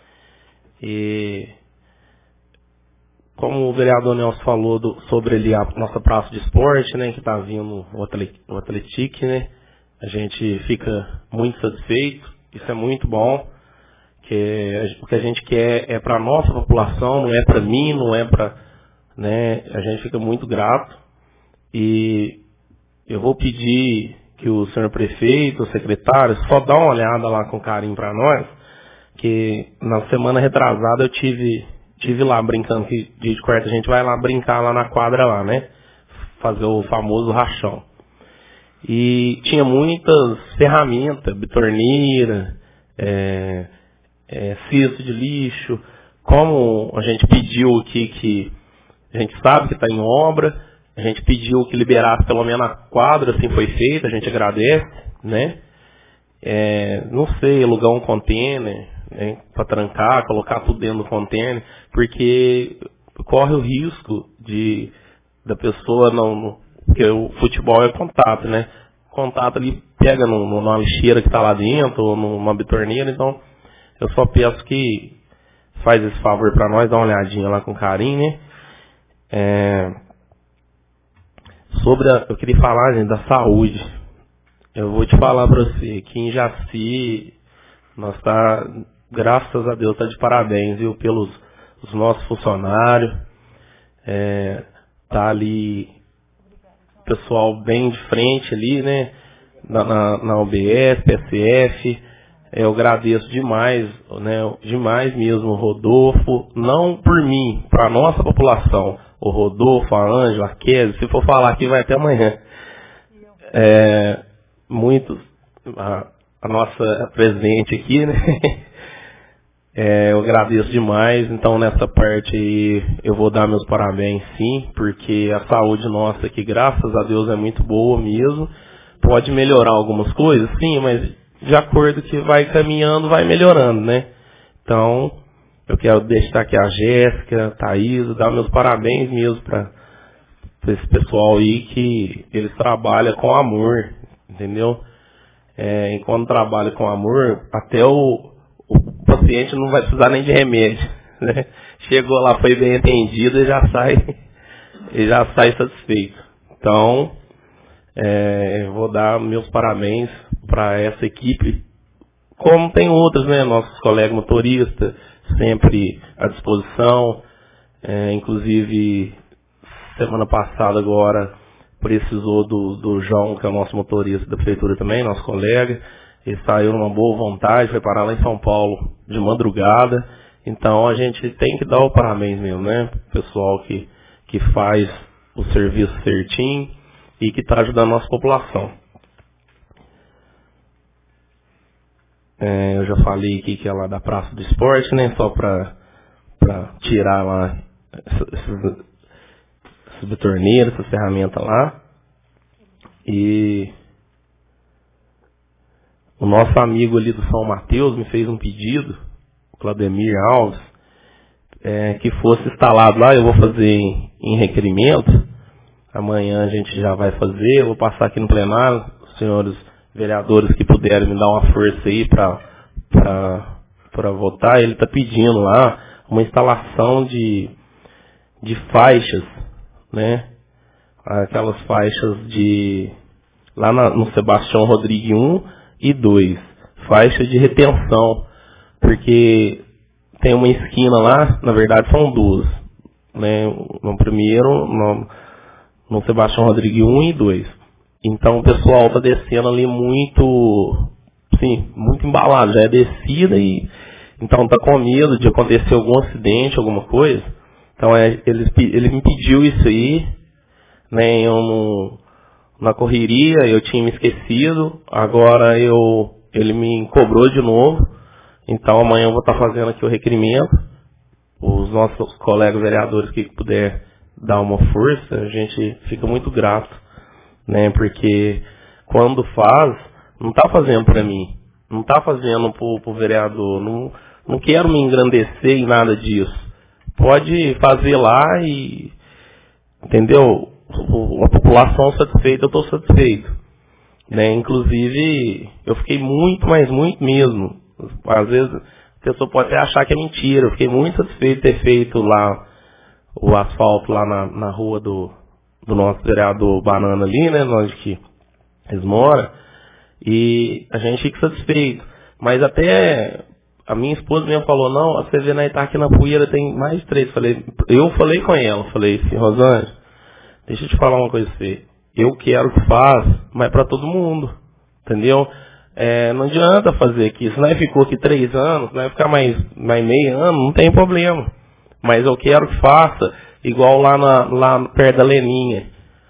E como o vereador Nelson falou do, sobre ali a nossa praça de esporte, né, que está vindo o, atlet, o Atletique, né, a gente fica muito satisfeito, isso é muito bom, que o que a gente quer é para a nossa população, não é para mim, não é para, né, a gente fica muito grato e eu vou pedir que o senhor prefeito, o secretário, só dá uma olhada lá com carinho para nós, que na semana retrasada eu tive... Estive lá brincando, que dia de quarta a gente vai lá brincar lá na quadra lá, né? Fazer o famoso rachão. E tinha muitas ferramentas, bitorneira, é, é, cesto de lixo. Como a gente pediu aqui que, a gente sabe que está em obra, a gente pediu que liberasse pelo menos a quadra, assim foi feito, a gente agradece, né? É, não sei, alugar um container, né, para trancar, colocar tudo dentro do container, porque corre o risco de da pessoa não, porque o futebol é contato, né? Contato ali pega no, no, numa lixeira que está lá dentro, ou numa bitorneira, então eu só peço que faz esse favor para nós, dá uma olhadinha lá com carinho, né? É, sobre a, eu queria falar, gente, da saúde. Eu vou te falar para você que em Jaci, nós tá, graças a Deus, tá de parabéns, viu, pelos os nossos funcionários. É, tá ali pessoal bem de frente ali, né, na, na, na U B S, P S F. Eu agradeço demais, né, demais mesmo o Rodolfo, não por mim, para a nossa população. O Rodolfo, a Ângela, a Kézia, se for falar aqui vai até amanhã. É, muitos, a, a nossa presidente aqui, né? É, eu agradeço demais, então nessa parte aí eu vou dar meus parabéns sim, porque a saúde nossa aqui, graças a Deus, é muito boa mesmo. Pode melhorar algumas coisas, sim, mas de acordo que vai caminhando, vai melhorando, né? Então, eu quero deixar aqui a Jéssica, a Thaís, dar meus parabéns mesmo para esse pessoal aí que eles trabalham com amor, entendeu? É, enquanto trabalha com amor, até o, o paciente não vai precisar nem de remédio, né? Chegou lá, foi bem atendido e já sai, e já sai satisfeito. Então, é, eu vou dar meus parabéns para essa equipe, como tem outras, né? Nossos colegas motoristas, sempre à disposição. É, inclusive, semana passada agora, precisou do, do João, que é o nosso motorista da prefeitura também, nosso colega. Ele saiu numa boa vontade, foi parar lá em São Paulo de madrugada. Então a gente tem que dar o parabéns mesmo, né? Pro pessoal que, que faz o serviço certinho e que está ajudando a nossa população. É, eu já falei aqui que é lá da Praça do Esporte, né? Só para tirar lá essas, essas betorneiras, essas ferramentas lá. E o nosso amigo ali do São Mateus me fez um pedido, o Claudemir Alves, é, que fosse instalado lá. Eu vou fazer em, em requerimento. Amanhã a gente já vai fazer. Eu vou passar aqui no plenário, os senhores vereadores que puderem me dar uma força aí para votar. Ele está pedindo lá uma instalação de, de faixas, né? Aquelas faixas de lá na, no Sebastião Rodrigues um e dois, faixas de retenção, porque tem uma esquina lá, na verdade são duas, né? No primeiro, no, no Sebastião Rodrigues um e dois. Então o pessoal está descendo ali muito, sim, muito embalado, já é descida e então está com medo de acontecer algum acidente, alguma coisa. Então é, ele, ele me pediu isso aí, né? Eu não, na correria eu tinha me esquecido, agora eu, ele me cobrou de novo. Então amanhã eu vou estar fazendo aqui o requerimento. Os nossos colegas vereadores que puder dar uma força, a gente fica muito grato, né? Porque quando faz, não está fazendo para mim, não está fazendo para o vereador, não, não quero me engrandecer em nada disso. Pode fazer lá e, entendeu? A população satisfeita, eu estou satisfeito, né? Inclusive, eu fiquei muito, mas muito mesmo. Às vezes a pessoa pode até achar que é mentira. Eu fiquei muito satisfeito de ter feito lá o asfalto lá na, na rua do, do nosso vereador Banana ali, né? Onde que eles moram. E a gente fica satisfeito. Mas até a minha esposa mesmo falou, não, a C V na Itaque na Poeira tem mais de três. Falei, eu falei com ela, falei assim, Rosângela, deixa eu te falar uma coisa pra você. Eu quero que faça, mas para todo mundo. Entendeu? É, não adianta fazer aqui. Se nós ficou aqui três anos, nós ficar mais, mais meio ano, não tem problema. Mas eu quero que faça igual lá, na, lá perto da Leninha.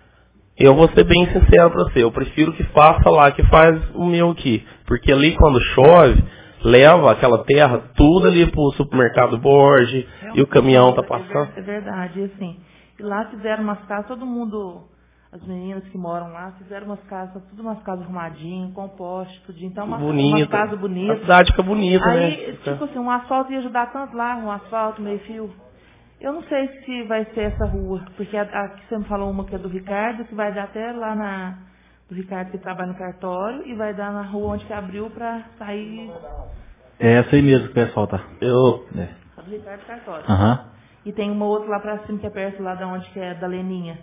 Eu vou ser bem sincero para você. Eu prefiro que faça lá, que faz o meu aqui. Porque ali quando chove, leva aquela terra tudo ali pro supermercado Borges é um e o caminhão tá passando. É verdade, assim. E lá fizeram umas casas, todo mundo, as meninas que moram lá, fizeram umas casas, tudo umas casas arrumadinhas, com poste, tudo. Então, uma, uma casa bonita. A cidade fica bonita, aí, né? tipo assim, um asfalto ia ajudar tanto lá, um asfalto, meio fio. Eu não sei se vai ser essa rua, porque aqui você me falou uma que é do Ricardo, que vai dar até lá na... do Ricardo que trabalha no cartório, e vai dar na rua onde que abriu pra sair... É essa aí mesmo que vai asfaltar. Eu... É. A do Ricardo Cartório. Aham. E tem uma outra lá pra cima, que é perto lá da onde que é da Leninha.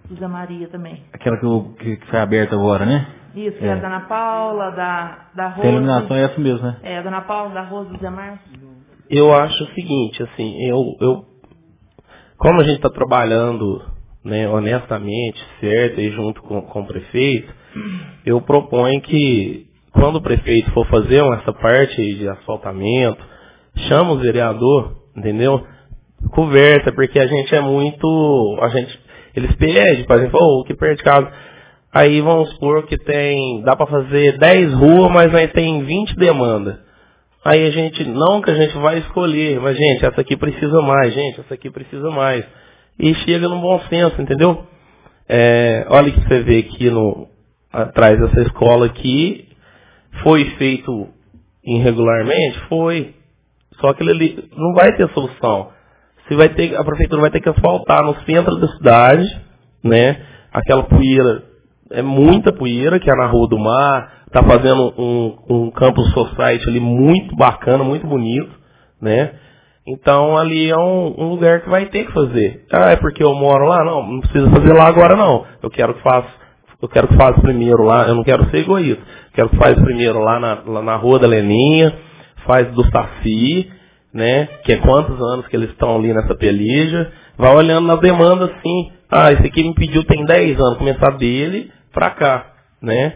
do Zé Maria também. Aquela que, eu, que, que foi aberta agora, né? Isso, que É. é a da Ana Paula, da, da Rose. A iluminação é essa mesmo, né? É, a da Ana Paula, da Rose, do Zé Márcio. Eu acho o seguinte, assim, eu, eu como a gente está trabalhando, né, honestamente, certo, e junto com, com o prefeito, eu proponho que quando o prefeito for fazer essa parte de asfaltamento, chama o vereador, entendeu? Conversa, porque a gente é muito, a gente, eles pedem, por exemplo, oh, que perto de casa. Aí vamos supor que tem, dá para fazer dez ruas, mas aí tem vinte demandas. Aí a gente, não que a gente vai escolher, mas gente, essa aqui precisa mais, gente, essa aqui precisa mais. E chega no bom senso, entendeu? É, olha que você vê aqui no, atrás dessa escola aqui, foi feito irregularmente? Foi. Só que ele não vai ter solução. Você vai ter, a prefeitura vai ter que asfaltar no centro da cidade, né? Aquela poeira, é muita poeira, que é na Rua do Mar, tá fazendo um, um campus society ali muito bacana, muito bonito, né? Então ali é um, um lugar que vai ter que fazer. Ah, é porque eu moro lá? Não, não precisa fazer lá agora não. Eu quero que faça, eu quero que faça primeiro lá, eu não quero ser egoísta. Quero que faça primeiro lá na, lá na Rua da Leninha, faz do Saci, né? Que é quantos anos que eles estão ali nessa pelija. Vai olhando nas demandas assim, ah, esse aqui me pediu tem dez anos, começar dele pra cá, né?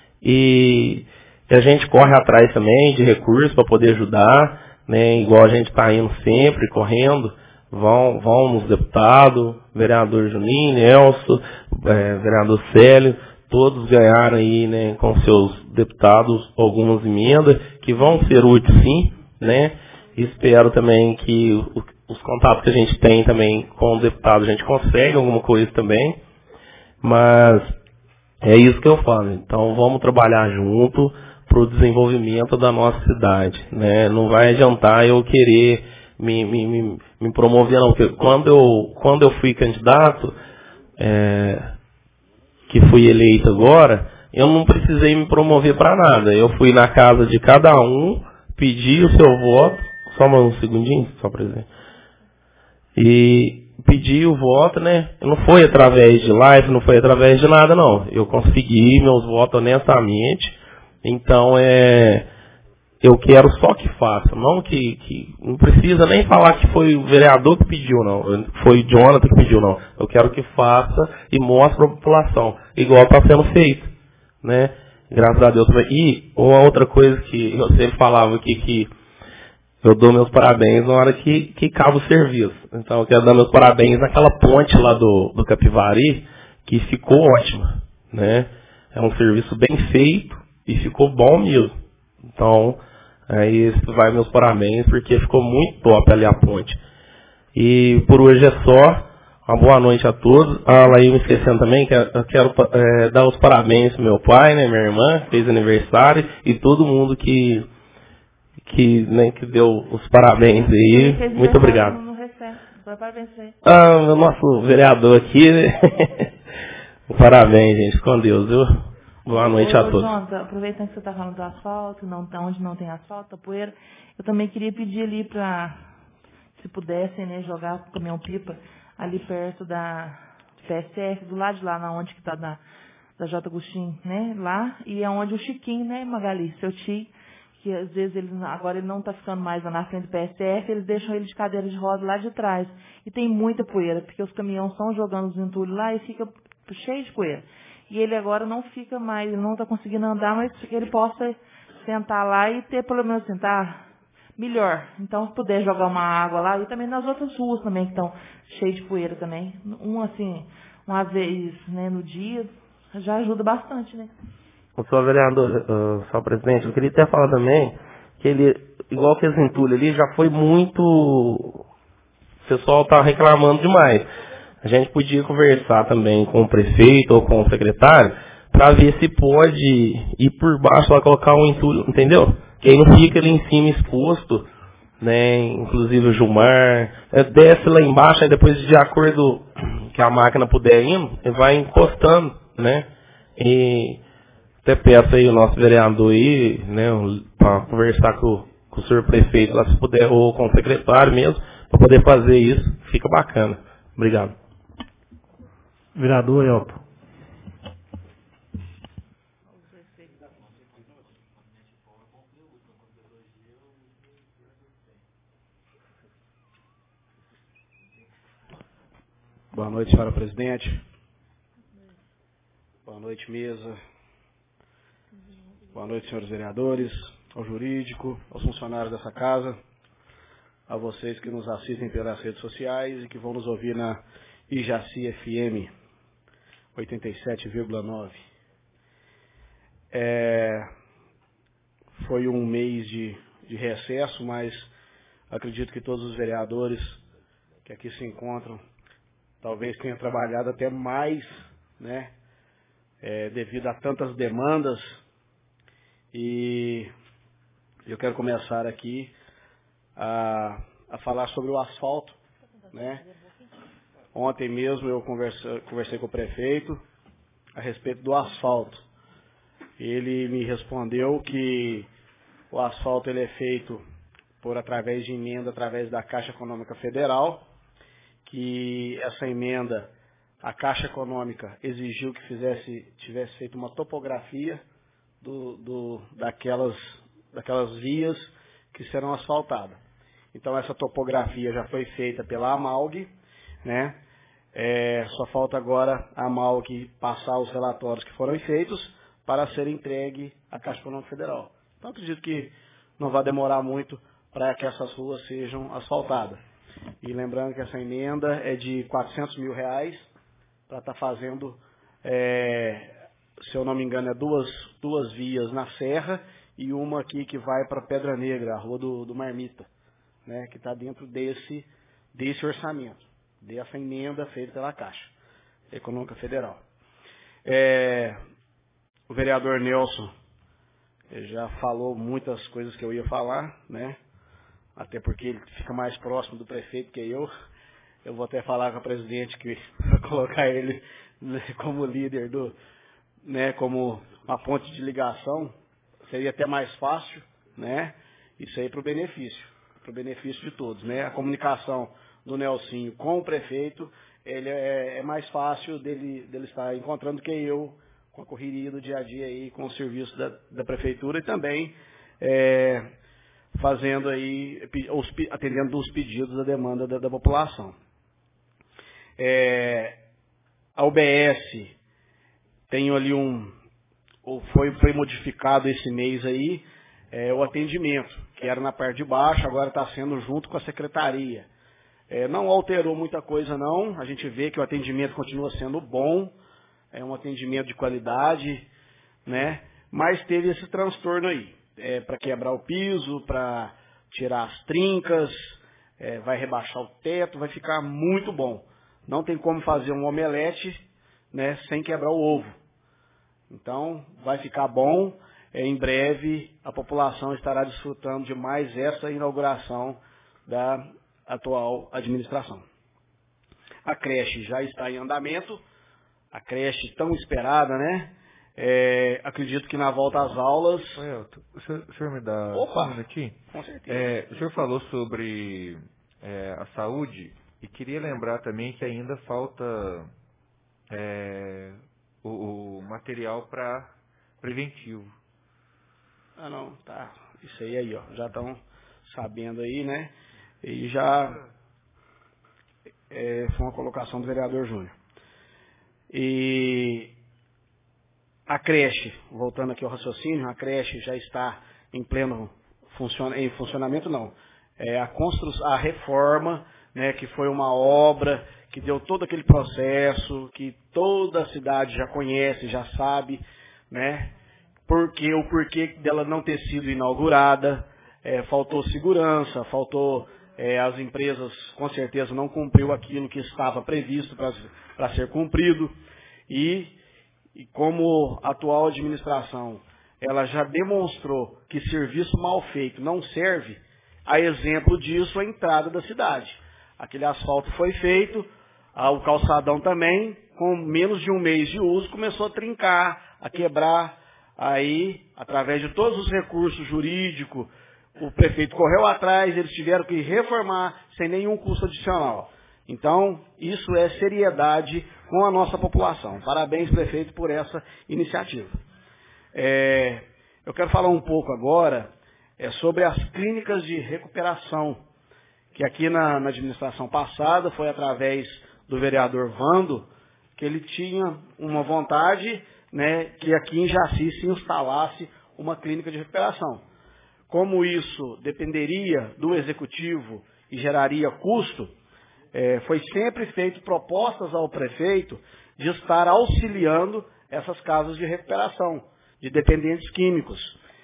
E, e a gente corre atrás também de recursos para poder ajudar, né? Igual a gente está indo sempre, correndo, vão, vão nos deputados, vereador Juninho, Nelson, é, vereador Célio, todos ganharam aí, né, com seus deputados algumas emendas que vão ser úteis sim, né? Espero também que o, os contatos que a gente tem também com o deputado a gente consegue alguma coisa também, mas é isso que eu falo. Então vamos trabalhar junto para o desenvolvimento da nossa cidade, né? Não vai adiantar eu querer me, me, me, me promover não, porque quando eu, quando eu fui candidato, é, que fui eleito agora, eu não precisei me promover para nada. Eu fui na casa de cada um, pedi o seu voto, só um segundinho, só para dizer, e pedi o voto, né? Não foi através de live, não foi através de nada, não. Eu consegui meus votos honestamente. Então, é, eu quero só que faça. Não que, que... Não precisa nem falar que foi o vereador que pediu, não. Foi o Jonathan que pediu, não. Eu quero que faça e mostre para a população. Igual está sendo feito, né? Graças a Deus. E uma outra coisa que eu sempre falava aqui, que eu dou meus parabéns na hora que, que acaba o serviço. Então eu quero dar meus parabéns naquela ponte lá do, do Capivari, que ficou ótima, né? É um serviço bem feito e ficou bom mesmo. Então, aí vai meus parabéns, porque ficou muito top ali a ponte. E por hoje é só. Uma boa noite a todos. Ah, lá eu me esquecendo também, que eu quero é, dar os parabéns pro meu pai, né? Minha irmã, que fez aniversário, e todo mundo que que, né, que deu os parabéns aí. Muito obrigado. No recesso. Parabéns aí. Ah, o nosso vereador aqui, né? Parabéns, gente. Com Deus, viu? Boa noite Ô, a todos. Jonathan, aproveitando que você está falando do asfalto, não, onde não tem asfalto, a poeira, eu também queria pedir ali para, se pudessem, né, jogar o caminhão-pipa ali perto da P S F, do lado de lá, na onde que está da, da J. Agostinho, né? Lá, e é onde o Chiquinho, né, Magali, seu tio, que às vezes ele, agora ele não está ficando mais lá na frente do P S F, eles deixam ele de cadeira de roda lá de trás. E tem muita poeira, porque os caminhões estão jogando os entulhos lá e fica cheio de poeira. E ele agora não fica mais, ele não está conseguindo andar, mas que ele possa sentar lá e ter pelo menos sentar melhor. Então, se puder jogar uma água lá, e também nas outras ruas também, que estão cheias de poeira também. Um assim, uma vez, né, no dia, já ajuda bastante, né? O senhor vereador, uh, senhor presidente, eu queria até falar também que ele, igual que esse entulho ali, já foi muito... O pessoal está reclamando demais. A gente podia conversar também com o prefeito ou com o secretário para ver se pode ir por baixo lá, colocar um entulho, entendeu? Que aí não fica ali em cima exposto, né? Inclusive o Gilmar, é, desce lá embaixo, aí depois de acordo que a máquina puder ir, ele vai encostando, né? E até peço aí o nosso vereador aí, né, para conversar com, com o senhor prefeito lá, se puder, ou com o secretário mesmo, para poder fazer isso, fica bacana. Obrigado. Vereador Elpo. Boa noite, senhora presidente. Boa noite, mesa. Boa noite, senhores vereadores, ao jurídico, aos funcionários dessa casa, a vocês que nos assistem pelas redes sociais e que vão nos ouvir na Ijaci F M oitenta e sete vírgula nove. É, foi um mês de, de recesso, mas acredito que todos os vereadores que aqui se encontram talvez tenham trabalhado até mais, né, é, devido a tantas demandas. E eu quero começar aqui a, a falar sobre o asfalto, né? Ontem mesmo eu conversei, conversei com o prefeito a respeito do asfalto. Ele me respondeu que o asfalto ele é feito por através de emenda, através da Caixa Econômica Federal, que essa emenda, a Caixa Econômica exigiu que fizesse, tivesse feito uma topografia do, do, daquelas, daquelas vias que serão asfaltadas. Então essa topografia já foi feita pela AMALG, né? É, só falta agora a AMALG passar os relatórios que foram feitos para ser entregue à Caixa Econômica Federal. Então acredito que não vai demorar muito para que essas ruas sejam asfaltadas. E lembrando que essa emenda é de quatrocentos mil reais para estar tá fazendo, é, se eu não me engano, é duas, duas vias na Serra e uma aqui que vai para Pedra Negra, a rua do, do Marmita, né, que está dentro desse, desse orçamento, dessa emenda feita pela Caixa Econômica Federal. É, o vereador Nelson já falou muitas coisas que eu ia falar, né? Até porque ele fica mais próximo do prefeito que eu. Eu vou até falar com a presidente que vai colocar ele, né, como líder do, né, como uma ponte de ligação, seria até mais fácil, né? Isso aí para o benefício, para o benefício de todos, né? A comunicação do Nelsinho com o prefeito, ele é, é mais fácil dele, dele estar encontrando que eu, com a correria do dia a dia aí, com o serviço da, da prefeitura e também é, fazendo aí, os, atendendo os pedidos da demanda da, da população. É, a U B S tem ali um, ou foi, foi modificado esse mês aí, é, o atendimento, que era na parte de baixo, agora está sendo junto com a secretaria. É, não alterou muita coisa não, a gente vê que o atendimento continua sendo bom, é um atendimento de qualidade, né? Mas teve esse transtorno aí, é, para quebrar o piso, para tirar as trincas, é, vai rebaixar o teto, vai ficar muito bom. Não tem como fazer um omelete, né, sem quebrar o ovo. Então, vai ficar bom. É, em breve, a população estará desfrutando de mais essa inauguração da atual administração. A creche já está em andamento, a creche tão esperada, né? É, acredito que na volta às aulas... Oi, Elton, o senhor, o senhor me dá Opa, um minutinho? Com certeza. É, o senhor falou sobre é, a saúde e queria lembrar também que ainda falta é, o, o material para preventivo. Ah, não, tá. Isso aí, aí, ó. Já estão sabendo aí, né? E já é, foi uma colocação do vereador Júnior. E a creche, voltando aqui ao raciocínio, a creche já está em pleno funciona, em funcionamento, não. É, a construção, a reforma, né, que foi uma obra que deu todo aquele processo, que toda a cidade já conhece, já sabe, né? Porque o porquê dela não ter sido inaugurada, é, faltou segurança, faltou, é, as empresas com certeza não cumpriu aquilo que estava previsto para ser cumprido, e, e como a atual administração ela já demonstrou que serviço mal feito não serve, a exemplo disso a entrada da cidade. Aquele asfalto foi feito, o calçadão também, com menos de um mês de uso, começou a trincar, a quebrar. Aí, através de todos os recursos jurídicos, o prefeito correu atrás, eles tiveram que reformar sem nenhum custo adicional. Então, isso é seriedade com a nossa população. Parabéns, prefeito, por essa iniciativa. É, eu quero falar um pouco agora é, sobre as clínicas de recuperação, que aqui na, na administração passada foi através do vereador Vando, que ele tinha uma vontade, né, que aqui em Jaci se instalasse uma clínica de recuperação. Como isso dependeria do executivo e geraria custo, é, foi sempre feito propostas ao prefeito de estar auxiliando essas casas de recuperação de dependentes químicos.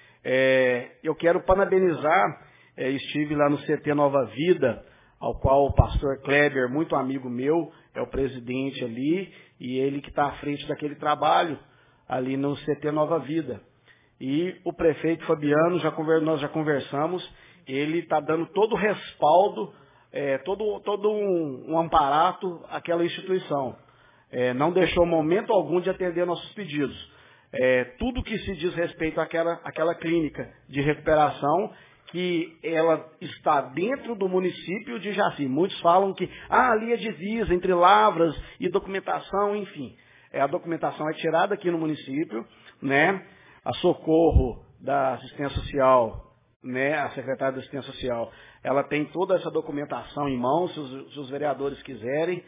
É, eu quero parabenizar, é, estive lá no C T Nova Vida, ao qual o pastor Kleber, muito amigo meu, é o presidente ali, e ele que está à frente daquele trabalho ali no C T Nova Vida. E o prefeito Fabiano, já conver, nós já conversamos, ele está dando todo o respaldo, é, todo, todo um, um amparato àquela instituição. É, não deixou momento algum de atender nossos pedidos. É, tudo que se diz respeito àquela, àquela clínica de recuperação, que ela está dentro do município de Jaci. Muitos falam que ah, ali é divisa entre lavras e documentação, enfim. É, a documentação é tirada aqui no município, né? A Socorro da Assistência Social, né? A secretária da Assistência Social, ela tem toda essa documentação em mãos, se os, se os vereadores quiserem.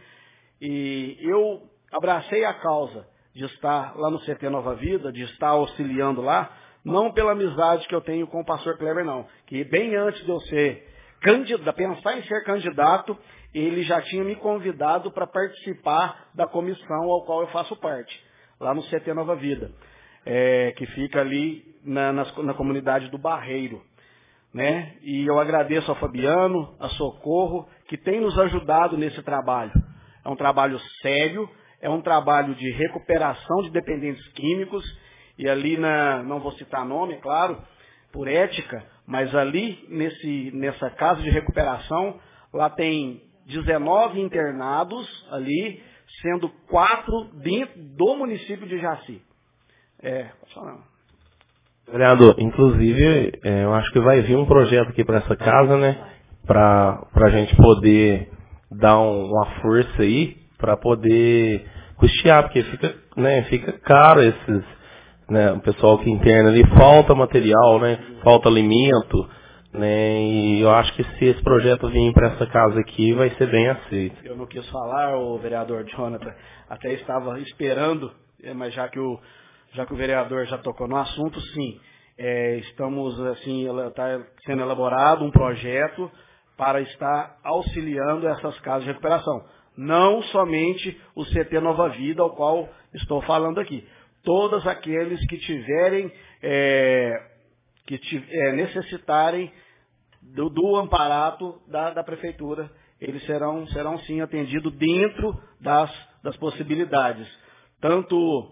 E eu abracei a causa de estar lá no C T Nova Vida, de estar auxiliando lá, não pela amizade que eu tenho com o pastor Kleber, não. Que bem antes de eu ser candidato, pensar em ser candidato, ele já tinha me convidado para participar da comissão ao qual eu faço parte, lá no C T Nova Vida, é, que fica ali na, na, na comunidade do Barreiro. Né? E eu agradeço ao Fabiano, a Socorro, que tem nos ajudado nesse trabalho. É um trabalho sério, é um trabalho de recuperação de dependentes químicos, e ali, na, não vou citar nome, é claro, por ética, mas ali, nesse, nessa casa de recuperação, lá tem dezenove internados ali, sendo quatro dentro do município de Jaci. É, pode falar. Vereador, inclusive, é, eu acho que vai vir um projeto aqui para essa casa, né, para a gente poder dar um, uma força aí, para poder custear, porque fica, né, fica caro esses, né, o pessoal que interna ali, falta material, né, falta alimento, né, e eu acho que se esse projeto vir para essa casa aqui, vai ser bem aceito. Eu não quis falar, o vereador Jonathan, até estava esperando, mas já que o, já que o vereador já tocou no assunto, sim, é, estamos, assim, está sendo elaborado um projeto para estar auxiliando essas casas de recuperação. Não somente o C T Nova Vida, ao qual estou falando aqui. Todos aqueles que tiverem, é, que é, necessitarem do, do amparato da, da prefeitura, eles serão, serão sim atendidos dentro das, das possibilidades, tanto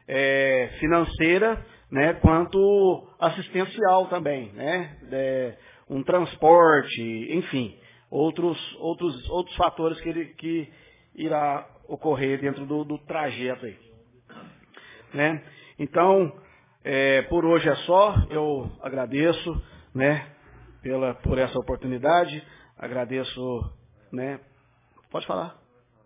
é, financeira, né, quanto assistencial também, né, é, um transporte, enfim. Outros, outros, outros fatores que, ele, que irá ocorrer dentro do, do trajeto aí. Né? Então, é, por hoje é só, eu agradeço, né, pela, por essa oportunidade, agradeço, né, pode falar.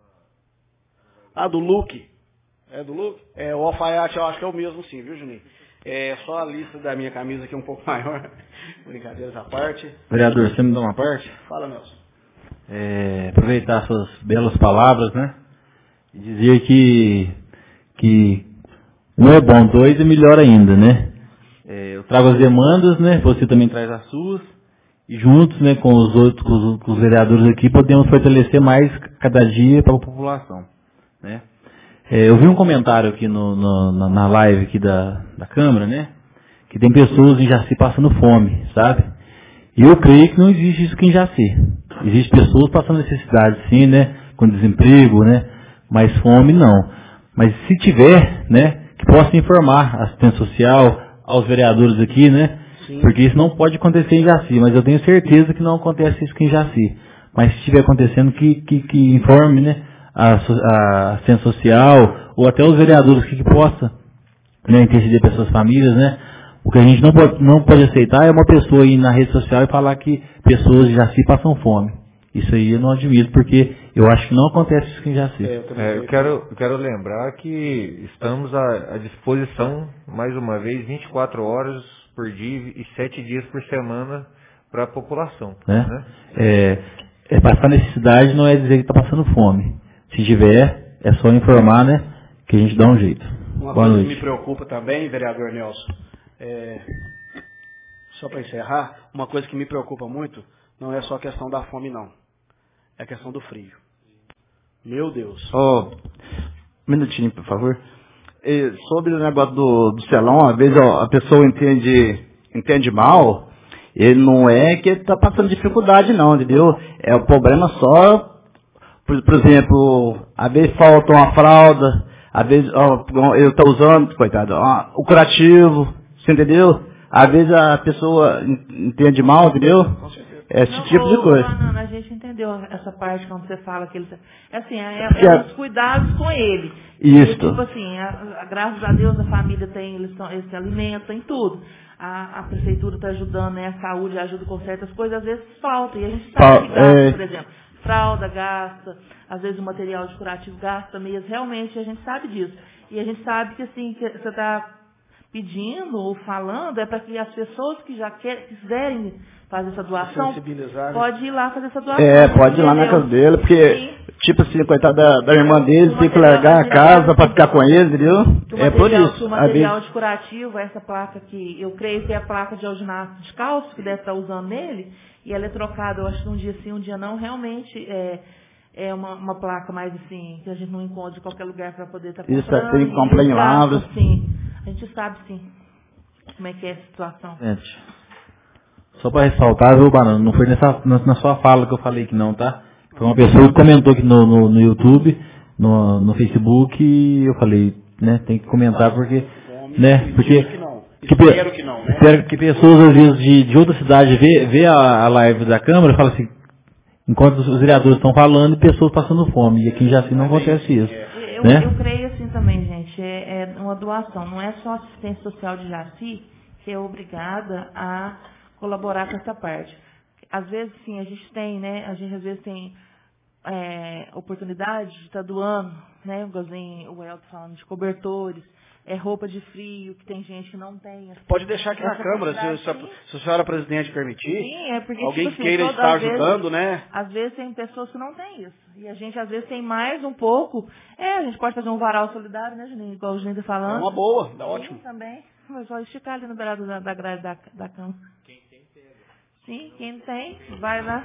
Ah, do Luke, é do Luke? É, o alfaiate eu acho que é o mesmo sim, viu, Juninho? É só a lista da minha camisa aqui um pouco maior. Brincadeiras à parte. Vereador, você me dá uma parte? Fala, Nelson. É, aproveitar suas belas palavras, né? E dizer que, que um é bom, dois é melhor ainda, né? É, eu trago as demandas, né? Você também traz as suas. E juntos, né, com os outros, com os, com os vereadores aqui, podemos fortalecer mais cada dia para a população, né? É, eu vi um comentário aqui no, no, na, na live aqui da, da Câmara, né? Que tem pessoas em Jaci passando fome, sabe? E eu creio que não existe isso aqui em Jaci. Existem pessoas passando necessidade, sim, né? Com desemprego, né? Mas fome, não. Mas se tiver, né? Que possa informar a assistência social, aos vereadores aqui, né? Sim. Porque isso não pode acontecer em Jaci. Mas eu tenho certeza que não acontece isso aqui em Jaci. Mas se estiver acontecendo, que, que, que informe, né? A, a assistência social, ou até os vereadores que, que possa, né, interceder para suas famílias, né? O que a gente não pode, não pode aceitar é uma pessoa ir na rede social e falar que pessoas já se passam fome. Isso aí eu não admito, porque Eu acho que não acontece isso aqui em Jaci. É, eu, eu quero, eu quero lembrar que estamos à, à disposição, mais uma vez, vinte e quatro horas por dia e sete dias por semana para a população. Né? Né? É, é, passar necessidade não é dizer que está passando fome. Se tiver, é só informar, né, que a gente dá um jeito. Uma Boa coisa noite. que me preocupa também, vereador Nelson, é, só para encerrar, uma coisa que me preocupa muito não é só a questão da fome, não. É a questão do frio. Meu Deus. Oh, um minutinho, por favor. E sobre o negócio do, do selão, às vezes ó, a pessoa entende, entende mal, e não é que está passando dificuldade não, entendeu? É o problema só, por, por exemplo, às vezes falta uma fralda, às vezes ó, eu estou usando, coitado, ó, o curativo, você entendeu? Às vezes a pessoa entende mal, entendeu? Esse não, tipo ô, de coisa. Não, não, a gente entendeu essa parte quando você fala que ele... É assim, é, Porque é a- os cuidados com ele. Isso. E, tipo assim, a- a- graças a Deus a família tem, eles, são, eles se alimentam, tem tudo. A, a prefeitura está ajudando, né? A saúde ajuda com certas coisas, às vezes falta. E a gente sabe Fal- que gasta, é. por exemplo, fralda gasta, às vezes o material de curativo gasta mesmo. Realmente a gente sabe disso. E a gente sabe que assim, que você está pedindo ou falando é para que as pessoas que já quer, quiserem fazer essa doação, Sensibilizar, né? pode ir lá fazer essa doação. É, pode ir lá na entendeu? casa dele, porque, Sim. tipo assim, coitada da, da irmã dele, O tem que material- largar a material- casa pra ficar com ele, entendeu? Que o É por material, que isso. o Às material vezes, de curativo, essa placa que eu creio que é a placa de alginato de cálcio que deve estar usando nele, e ela é trocada, eu acho que um dia sim, um dia não, realmente é, é uma, uma placa mais assim, que a gente não encontra em qualquer lugar para poder estar Isso, comprando. tem que comprar em e gasta, Lavras. sim. A gente sabe sim como é que é essa situação. Gente, só para ressaltar, viu, Banana, não foi nessa, na, na sua fala que eu falei que não, tá? Foi uma pessoa que comentou aqui no, no, no YouTube, no, no Facebook, e eu falei, né, tem que comentar porque, né, porque... que não. Que, pe- Espero que não, né? espero que pessoas, às vezes, de, de outra cidade vê, vê a, a live da Câmara e falam assim, enquanto os vereadores estão falando, e pessoas passando fome. E aqui em Jaci não acontece isso. Eu, né? eu creio assim também, gente, é, é uma doação, não é só a assistência social de Jaci que é obrigada a colaborar com essa parte. Às vezes, sim, a gente tem, né, a gente às vezes tem é, oportunidade de estar doando, né, igualzinho o Elton falando de cobertores, é roupa de frio, que tem gente que não tem. Assim, Pode deixar aqui na essa Câmara, se, quantidade, se, sim. a, se a senhora presidente permitir. Sim, é porque Alguém tipo assim, queira toda- estar às vezes- ajudando, né? Às vezes tem pessoas que não têm isso. E a gente às vezes tem mais um pouco. É, a gente pode fazer um varal solidário, né, Juninho? Igual o Juninho está É falando. uma boa, dá Sim, ótimo. também. Mas só esticar ali no beirado da, da grade da, da cama. Quem tem, pega. Sim, quem tem, vai lá.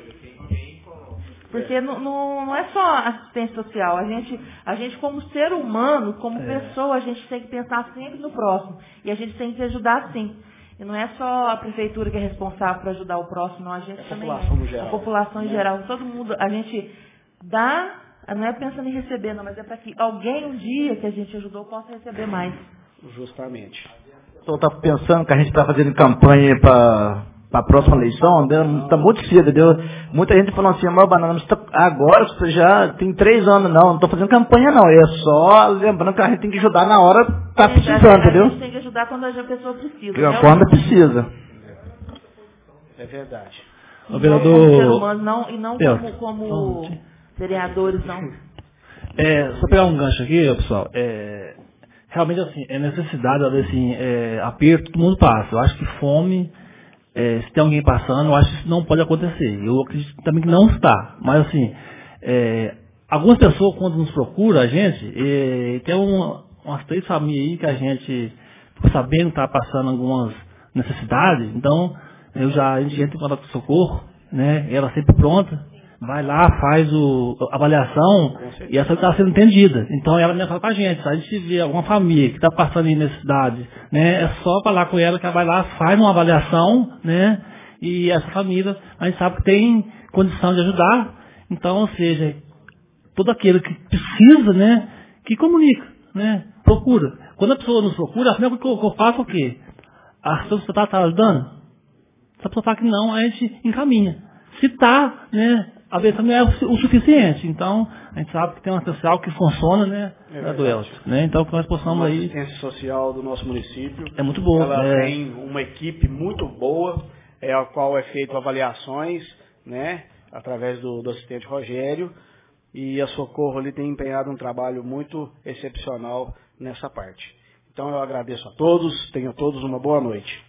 Porque não, não, não é só assistência social. A gente, a gente como ser humano, como pessoa, a gente tem que pensar sempre no próximo. E a gente tem que ajudar sim. E não é só a prefeitura que é responsável por ajudar o próximo, não. A gente também população é. no geral. A população em geral. Todo mundo, a gente dá, não é pensando em receber, não, mas é para que alguém um dia que a gente ajudou possa receber mais. Justamente. eu tô pensando que a gente está fazendo campanha para a próxima eleição, está muito cedo, entendeu? Muita gente falando assim, mas Banana, mas tá, agora você já tem três anos, não, não estou fazendo campanha não, é só lembrando que a gente tem que ajudar na hora que está A gente- precisando, a gente entendeu? tem que ajudar quando a pessoa precisa. Que né? Quando precisa. É verdade. O Não como ser vereador. humano, não, e não Eu. como, como vereadores, não. É, só pegar um gancho aqui, ó, pessoal. É, realmente, assim, é necessidade, assim, é, aperto, todo mundo passa. Eu acho que fome, é, se tem alguém passando, eu acho que isso não pode acontecer. Eu acredito também que não está. Mas, assim, é, algumas pessoas, quando nos procuram, a gente, é, tem uma, umas três famílias aí que a gente, sabendo que está passando algumas necessidades, então, eu já, a gente entra em contato com o socorro, né? Ela sempre pronta. Vai lá, faz o, a avaliação e essa está sendo entendida. Então ela mesmo fala com a gente. Se a gente vê alguma família que está passando em necessidade, né, é só falar com ela que ela vai lá, faz uma avaliação, né, e essa família a gente sabe que tem condição de ajudar. Então, ou seja, todo aquele que precisa, né, que comunica, né, procura. Quando a pessoa nos procura, a primeira coisa que eu faço é o quê? A pessoa está tá ajudando? Se a pessoa fala que não, a gente encaminha. Se está, né, a vez não é o suficiente. Então, a gente sabe que tem uma social que funciona, né, É do Elton, né? Então, que nós A possamos aí... assistência social do nosso município. É muito boa. Ela é, tem uma equipe muito boa, é, a qual é feito avaliações, né? através do, do assistente Rogério, e a Socorro ali tem empenhado um trabalho muito excepcional nessa parte. Então eu agradeço a todos, tenham todos uma boa noite.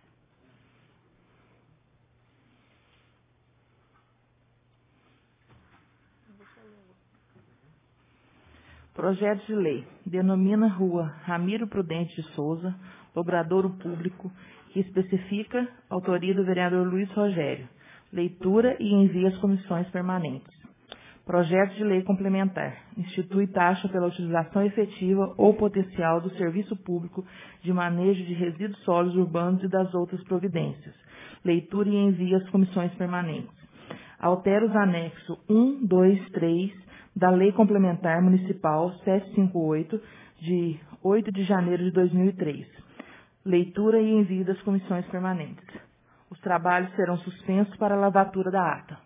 Projeto de lei denomina Rua Ramiro Prudente de Souza, logradouro público, que especifica a autoria do vereador Luiz Rogério. Leitura e envio às comissões permanentes. Projeto de lei complementar. Institui taxa pela utilização efetiva ou potencial do serviço público de manejo de resíduos sólidos urbanos e das outras providências. Leitura e envio às comissões permanentes. Altera os anexos um, dois, três da Lei Complementar Municipal setecentos e cinquenta e oito, de oito de janeiro de dois mil e três. Leitura e envio das comissões permanentes. Os trabalhos serão suspensos para a lavatura da ata.